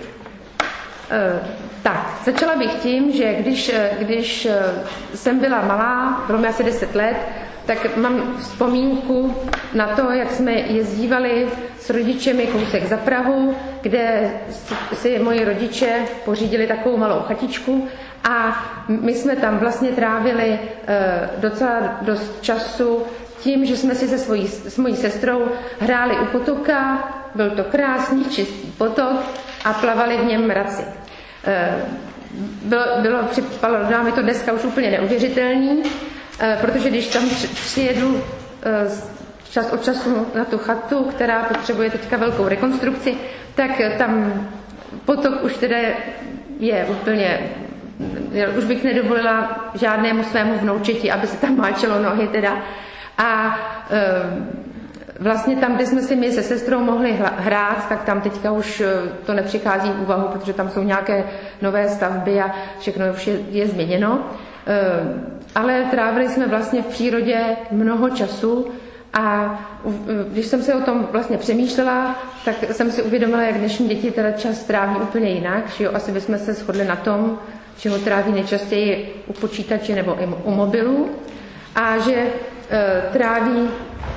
E, tak, začala bych tím, že když, když jsem byla malá, bylo mi asi deset let, tak mám vzpomínku na to, jak jsme jezdívali s rodičemi kousek za Prahu, kde si moji rodiče pořídili takovou malou chatičku a my jsme tam vlastně trávili e, docela dost času tím, že jsme si se svojí, s mojí sestrou hráli u potoka, byl to krásný, čistý potok a plavali v něm mraci. E, bylo, bylo, připadalo mi to dneska už úplně neuvěřitelný, e, protože když tam přijedu e, čas od času na tu chatu, která potřebuje teďka velkou rekonstrukci, tak tam potok už teda je úplně, už bych nedovolila žádnému svému vnoučeti, aby se tam máčelo nohy teda. A e, vlastně tam, kde jsme si my se sestrou mohli hrát, tak tam teďka už to nepřichází v úvahu, protože tam jsou nějaké nové stavby a všechno už je, je změněno. E, ale trávili jsme vlastně v přírodě mnoho času a když jsem se o tom vlastně přemýšlela, tak jsem si uvědomila, jak dnešní děti teda čas tráví úplně jinak, že jo, asi bychom se shodli na tom, že ho tráví nejčastěji u počítače nebo i u mobilu a že e, tráví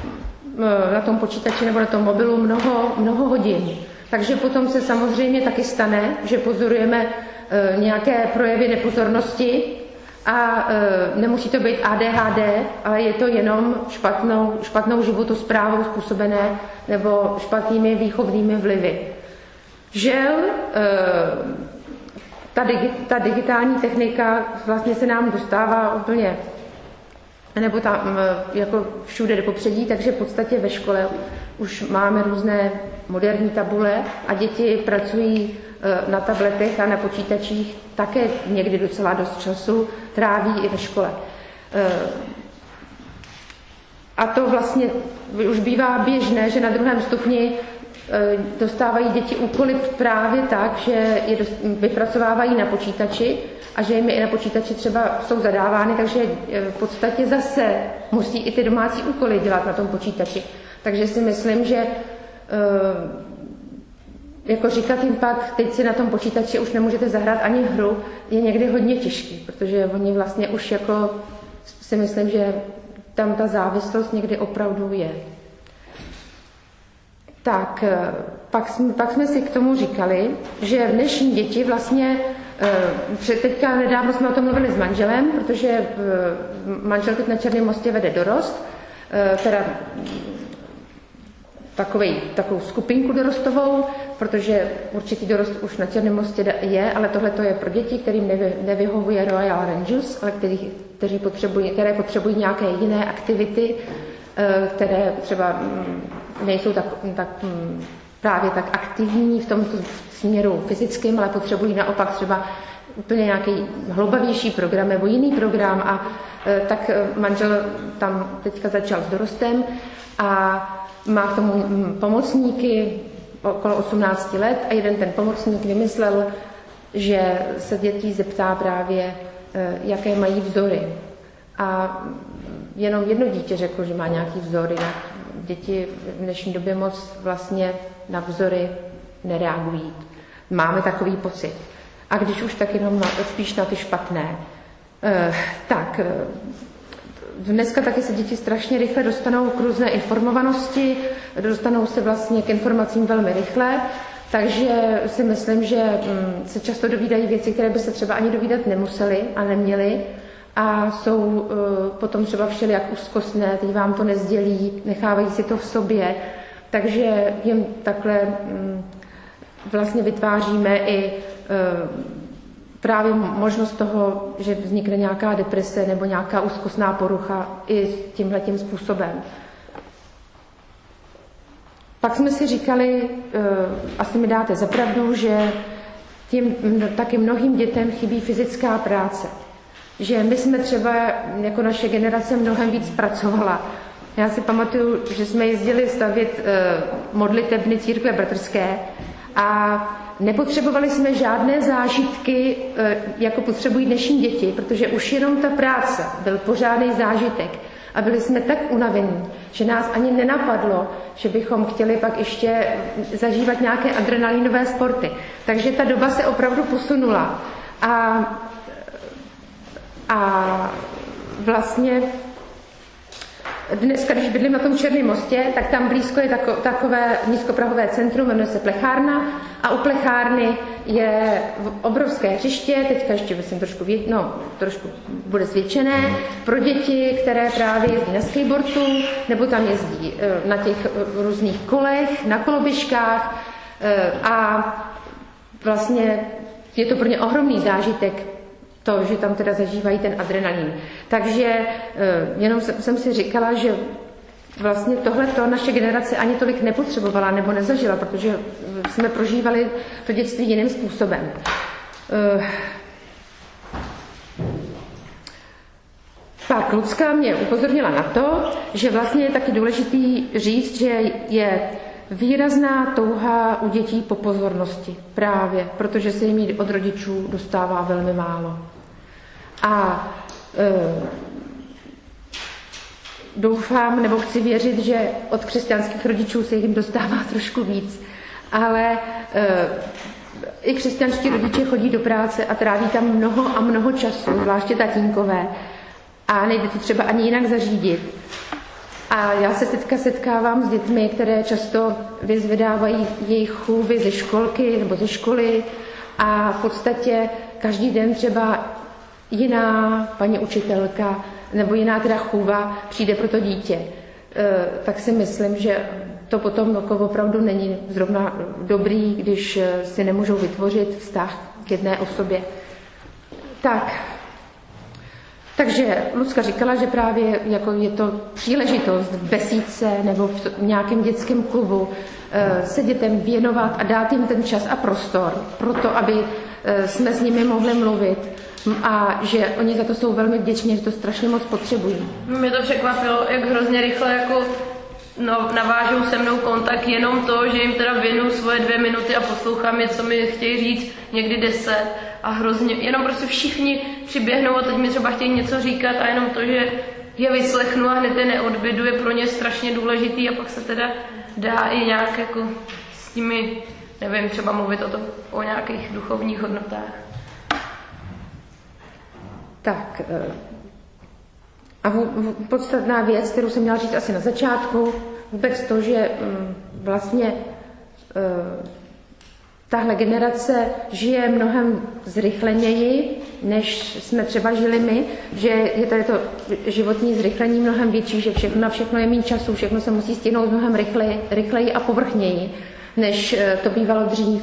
e, na tom počítači nebo na tom mobilu mnoho, mnoho hodin. Takže potom se samozřejmě taky stane, že pozorujeme e, nějaké projevy nepozornosti a e, nemusí to být A D H D, ale je to jenom špatnou, špatnou životosprávou způsobené nebo špatnými výchovnými vlivy. Žel, e, ta, digi, ta digitální technika vlastně se nám dostává úplně, nebo tam jako všude do popředí, takže v podstatě ve škole už máme různé moderní tabule a děti pracují na tabletech a na počítačích také někdy docela dost času tráví i ve škole. A to vlastně už bývá běžné, že na druhém stupni dostávají děti úkoly právě tak, že je vypracovávají na počítači a že jim i na počítači třeba jsou zadávány, takže v podstatě zase musí i ty domácí úkoly dělat na tom počítači. Takže si myslím, že jako říkat jim pak, teď si na tom počítači už nemůžete zahrát ani hru, je někdy hodně těžký, protože oni vlastně už jako si myslím, že tam ta závislost někdy opravdu je. Tak, pak jsme, pak jsme si k tomu říkali, že dnešní děti vlastně, teďka nedávno jsme o tom mluvili s manželem, protože manžel teď na Černém mostě vede dorost, teda takovej, takovou skupinku dorostovou, protože určitý dorost už na Černém mostě je, ale tohle to je pro děti, kterým nevy, nevyhovuje Royal Rangers, ale který, kteří potřebují, které potřebují nějaké jiné aktivity, které třeba nejsou tak, tak právě tak aktivní v tomto směru fyzickém, ale potřebují naopak třeba úplně nějaký hloubavější program nebo jiný program a tak manžel tam teďka začal s dorostem a má k tomu pomocníky okolo osmnácti let a jeden ten pomocník vymyslel, že se dětí zeptá právě, jaké mají vzory. A jenom jedno dítě řeklo, že má nějaký vzor, jinak děti v dnešní době moc vlastně na vzory nereagují. Máme takový pocit. A když už, tak jenom na, spíš na ty špatné. E, tak, dneska taky se děti strašně rychle dostanou k různé informovanosti, dostanou se vlastně k informacím velmi rychle, takže si myslím, že se často dovídají věci, které by se třeba ani dovídat nemuseli a neměli a jsou uh, potom třeba všelijak úzkostné, teď vám to nezdělí, nechávají si to v sobě, takže jim takhle um, vlastně vytváříme i uh, právě možnost toho, že vznikne nějaká deprese nebo nějaká úzkostná porucha i tímhletím způsobem. Pak jsme si říkali, uh, asi mi dáte za pravdu, že tím taky mnohým dětem chybí fyzická práce. Že my jsme třeba jako naše generace mnohem víc pracovala. Já si pamatuju, že jsme jezdili stavět uh, modlitebny církve bratrské a nepotřebovali jsme žádné zážitky, uh, jako potřebují dnešní děti, protože už jenom ta práce byl pořádný zážitek. A byli jsme tak unavení, že nás ani nenapadlo, že bychom chtěli pak ještě zažívat nějaké adrenalinové sporty. Takže ta doba se opravdu posunula. A A vlastně dneska, když bydlím na tom Černém mostě, tak tam blízko je tako, takové nízkoprahové centrum, jmenuje se Plechárna a u Plechárny je obrovské hřiště, teďka ještě myslím trošku, vě, no, trošku bude zvětšené, pro děti, které právě jezdí na skateboardu, nebo tam jezdí na těch různých kolech, na koloběžkách a vlastně je to pro ně ohromný zážitek, to, že tam teda zažívají ten adrenalin. Takže jenom jsem si říkala, že vlastně tohleto naše generace ani tolik nepotřebovala nebo nezažila, protože jsme prožívali to dětství jiným způsobem. Pak Lucka mě upozornila na to, že vlastně je taky důležitý říct, že je výrazná touha u dětí po pozornosti. Právě, protože se jim od rodičů dostává velmi málo. A e, doufám, nebo chci věřit, že od křesťanských rodičů se jim dostává trošku víc. Ale e, i křesťanští rodiče chodí do práce a tráví tam mnoho a mnoho času, zvláště tatínkové. A nejde to třeba ani jinak zařídit. A já se teďka setkávám s dětmi, které často vyzvedávají jejich chůvy ze školky nebo ze školy a v podstatě každý den třeba jiná paní učitelka nebo jiná teda chůva přijde pro to dítě. E, tak si myslím, že to potom jako opravdu není zrovna dobrý, když si nemůžou vytvořit vztah k jedné osobě. Tak, takže Lucka říkala, že právě jako je to příležitost v besídce nebo v nějakém dětském klubu se dětem věnovat a dát jim ten čas a prostor pro to, aby jsme s nimi mohli mluvit a že oni za to jsou velmi vděční, že to strašně moc potřebují. Mě to překvapilo, jak hrozně rychle jako no, navážou se mnou kontakt jenom to, že jim teda věnu svoje dvě minuty a poslouchám je, co mi chtějí říct, někdy deset a hrozně, jenom prostě všichni přiběhnou a teď mi třeba chtějí něco říkat a jenom to, že je vyslechnu a hned je neodbydu, je pro ně strašně důležitý a pak se teda dá i nějak jako s nimi, nevím, třeba mluvit o, to, o nějakých duchovních hodnotách. Tak a v, v, podstatná věc, kterou jsem měla říct asi na začátku, vůbec to, že vlastně tahle generace žije mnohem zrychleněji, než jsme třeba žili my, že je tady to životní zrychlení mnohem větší, že všechno, na všechno je méně času, všechno se musí stihnout mnohem rychleji, rychleji a povrchněji, než to bývalo dřív.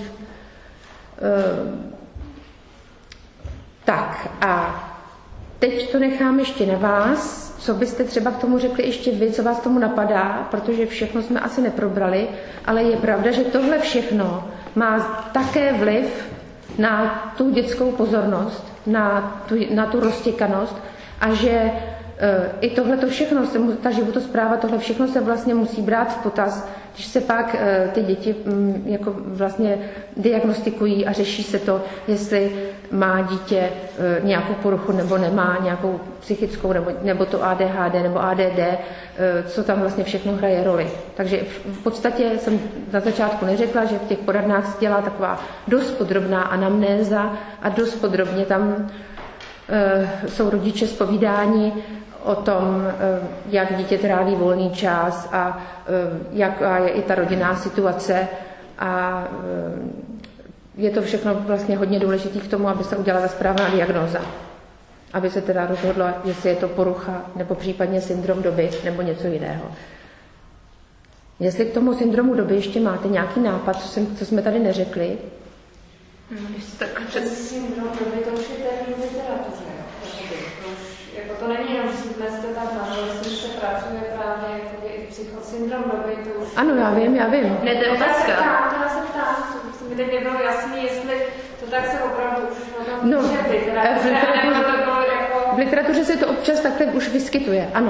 Tak a teď to nechám ještě na vás, co byste třeba k tomu řekli ještě vy, co vás tomu napadá, protože všechno jsme asi neprobrali, ale je pravda, že tohle všechno má také vliv na tu dětskou pozornost, na tu, na tu roztěkanost a že e, i tohle všechno, se, ta životospráva, tohle všechno se vlastně musí brát v potaz, když se pak e, ty děti m, jako vlastně diagnostikují a řeší se to, jestli má dítě e, nějakou poruchu nebo nemá nějakou psychickou nebo, nebo to A D H D nebo A D D, e, co tam vlastně všechno hraje roli. Takže v podstatě jsem na začátku neřekla, že v těch poradnách se dělá taková dost podrobná anamnéza a dost podrobně tam e, jsou rodiče zpovídáni o tom, jak dítě tráví volný čas a jaká je i ta rodinná situace a je to všechno vlastně hodně důležité k tomu, aby se udělala správná diagnóza. Aby se teda rozhodla, jestli je to porucha nebo případně syndrom doby nebo něco jiného. Jestli k tomu syndromu doby ještě máte nějaký nápad, co, jsem, co jsme tady neřekli? No, když tak přes syndrom doby, to už je termín v literatuře. Jako to není jenom, že si dnes to tak nazvali, že se pracuje právě jakoby psychosyndrom doby, to už... Ano, já vím, já vím. Ne, to je otázka. To se ptám, to mi teď nebylo jasný, jestli to tak se opravdu už o tom no, píše v literatuře, nebo to bylo jako... V literatuře se to občas takhle už vyskytuje, ano.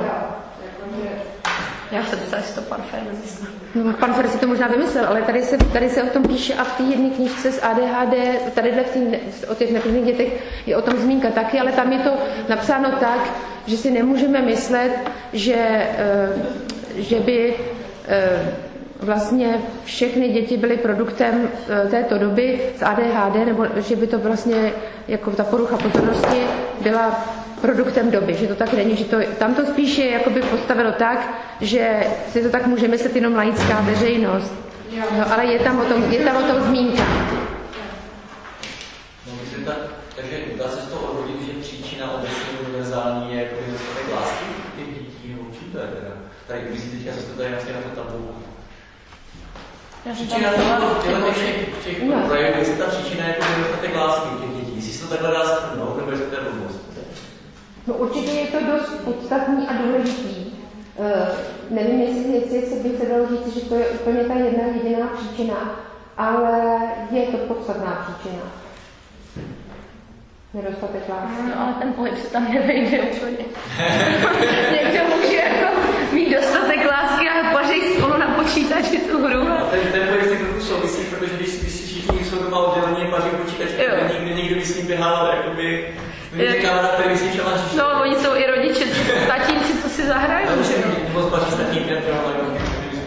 Já jsem se to pan Fer vymyslel. No, pan Fer si to možná vymyslel, ale tady se, tady se o tom píše a v té jedné knížce z A D H D, tadyhle v tý, o těch neplných dětech je o tom zmínka taky, ale tam je to napsáno tak, že si nemůžeme myslet, že, že by vlastně všechny děti byly produktem této doby z A D H D, nebo že by to vlastně jako ta porucha pozornosti byla produktem doby, že to tak není, že to, tam to spíš je jakoby postaveno tak, že si to tak může myslet jenom laická veřejnost. No, ale je tam o tom, je tam o tom zmínka. No, myslím tak, takže dá se z toho odvodit, že příčina obecně univerzální je jako nedostatek lásky těch dětí, nebo určitě teda. Tady myslíte, že já se to tady vlastně na to tabulku. Příčina toho, těch těch projevů, jestli ta příčina je jako nedostatek lásky těch dětí, jestli se to takhle dá shrnout, nebo jestli to je blbost. No určitě je to dost podstatný a důležitý. Uh, nevím, jestli, jestli se by se dalo říct, že to je úplně ta jedna jediná příčina, ale je to podstatná příčina. Nedostatek lásky. No ale ten pohyb se tam nevejde úplně. Někdo může jako mít dostatek lásky a pařej spolu na počítači tu hru. A ten, ten pohyb si trochu souvisí, protože když, když si všichni jsou doma oddělení paří počítač, tak nikdy nikdo by s ním běhal, jakoby vidíte kamarád, který by s ním šel na říši. No, oni jsou i rodiče, tatínci, co si zahrají. No, nebo spačí s tatínkem, třeba tak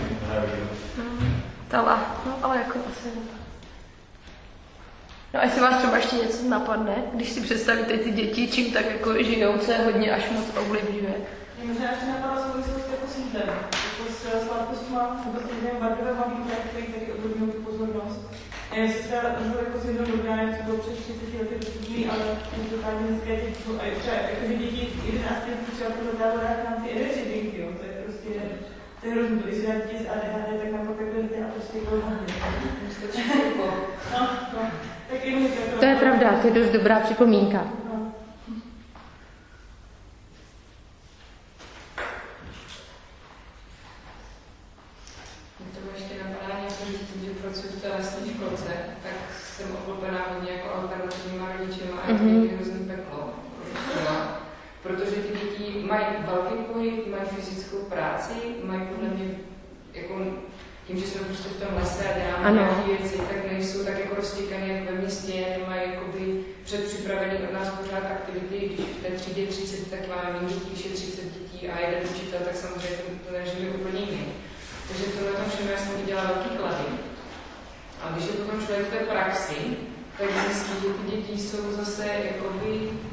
Tala, no ale jako asi... No a jestli vás třeba ještě něco napadne, když si představíte ty děti, čím tak jako žijou, co je hodně až moc ovlivňuje. Mě možná ještě napadla souvislost jako s jídlem. Jako s sladkostma, nebo s jídlem barvivé maminky, který taky ovlivňují tu pozornost. Já si třeba žil jako syndrom doby, co bylo před třiceti lety dostupný, ale totálně dneska je děti, a třeba jako děti jedenáct let třeba to dodává nám ty energy drinky, jo, to je prostě, to je hrozný, když si dá děti z A D H D, tak nám pak takhle jde a prostě kolem hodně. No, no. To je pravda. to je dost dobrá připomínka. Pracuji v té lesní školce, tak jsem obklopená hodně jako alternativníma rodičema a mm-hmm. je hrozný peklo. Protože ty děti mají velký pohyb, mají fyzickou práci, mají podle mě, jako tím, že jsme prostě v tom lese a děláme nějaké věci, tak nejsou tak jako roztěkané jak ve městě, nemají jakoby předpřipravený od nás pořád aktivity, když v té třídě třicet, tak máme méně dětí, když je třicet dětí a jeden učitel, tak samozřejmě to režim je úplně jiný. Takže tohle tam všem já jsem viděla velký klady. A když je potom člověk v té praxi, tak zjistí, že ty děti jsou zase jakoby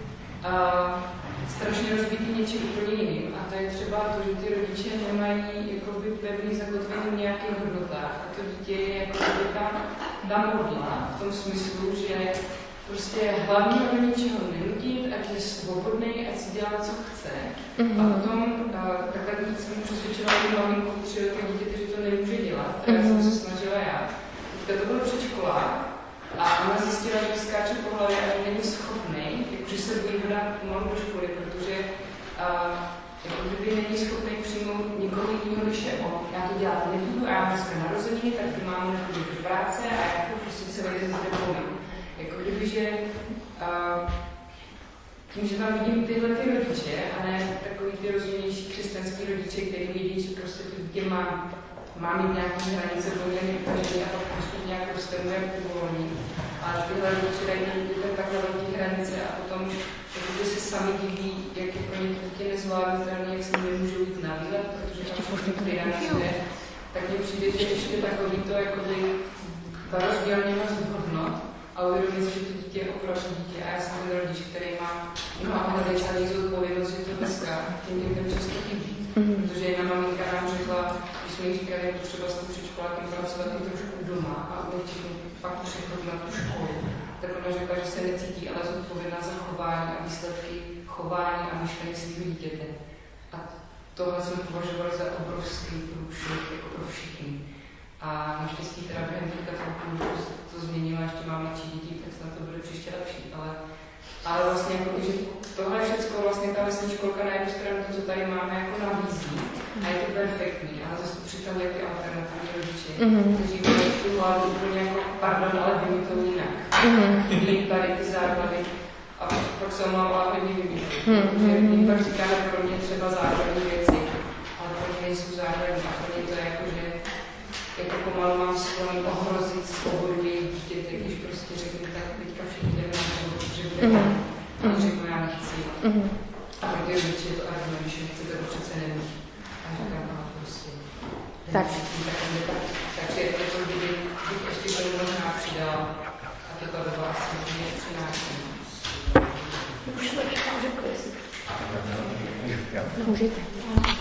uh, strašně rozbitý něčím úplně jiným. A to je třeba to, že ty rodiče nemají jakoby pevný zakotvení v nějakých hodnotách. A to dítě je jakoby tam, tam hodla v tom smyslu, že prostě hlavně do ničeho nenutit, ať je svobodný, ať si dělá, co chce. Mm-hmm. A potom uh, takhle jsem přesvědčila tu maminku tři roky dítěte, že to nemůže dělat, která mm-hmm. jsem se snažila já. Teďka to bylo předškolák a ona zjistila, že skáče po hlavě a že není schopný, jakože se bojí dát pomalu do školy, protože uh, jako kdyby není schopný přijmout nikoho jiného, než je on. Já to dělat nebudu a já mám dneska narozeniny, tak ty mám nebudu do práce a já to prostě se vejde zde povím. Jako kdyby, že uh, tím, že tam vidím tyhle ty rodiče a ne takový ty rozumnější křesťanský rodiče, který vidí, že prostě to dítě má má mít nějaké hranice poměrně utažený a pak prostě nějak roztenuje povolení. A tyhle rodiče dají dětem takhle velké hranice a potom, když se sami diví, jak je pro ně to dítě nezvládnutelné, jak se nemůžou jít na výlet, protože tam všechny ty tak mně přijde, že ještě takový to, jakoby ta rozdělněnost hodnot a uvědomit si, že to dítě je opravdu dítě. A já jsem ten rodič, který má mnoha ohledech a nejsou odpovědnost, že to dneska tím dětem často chybí. Mm-hmm. Protože jedna maminka nám řekla, když jsme jí říkali, že třeba s tím předškolákem pracovat i trošku doma a ulehčit pak přechod na tu školu, tak ona řekla, že se necítí, ale zodpovědná za chování a výsledky chování a myšlení svého dítěte. A tohle jsme považovali za obrovský průšvih jako pro všichni. A naštěstí teda během teďka to, to změnila, ještě mám mladší děti, tak snad to bude příště lepší, ale Ale vlastně jako, že tohle všechno vlastně ta lesní školka na jednu stranu to, co tady máme, jako nabízí a je to perfektní, ale zase to přitahuje ty alternativní rodiče, mm-hmm. kteří mají tu hlavu úplně jako, pardon, ale vím to jinak. Mm-hmm. tady ty základy a pak se omlává hodně vymýšlet, mm-hmm. protože jim pak říkáme pro mě třeba základní věci, ale pro mě nejsou základní a pro mě to je jako, že jako pomalu mám sklony ohrozit svobodu jejich dítěte, když prostě řeknu, tak teďka všichni jdeme na školu, že budeme. A on řeknu, já nechci. Mm-hmm. A protože rodiče je to argument, když nechcete, to přece nemůže. A říkám, no prostě. Tak. Takže je to něco, kdyby bych ještě tomu možná přidala. A to ta doba asi mě přináší. Už to řekli. Můžete.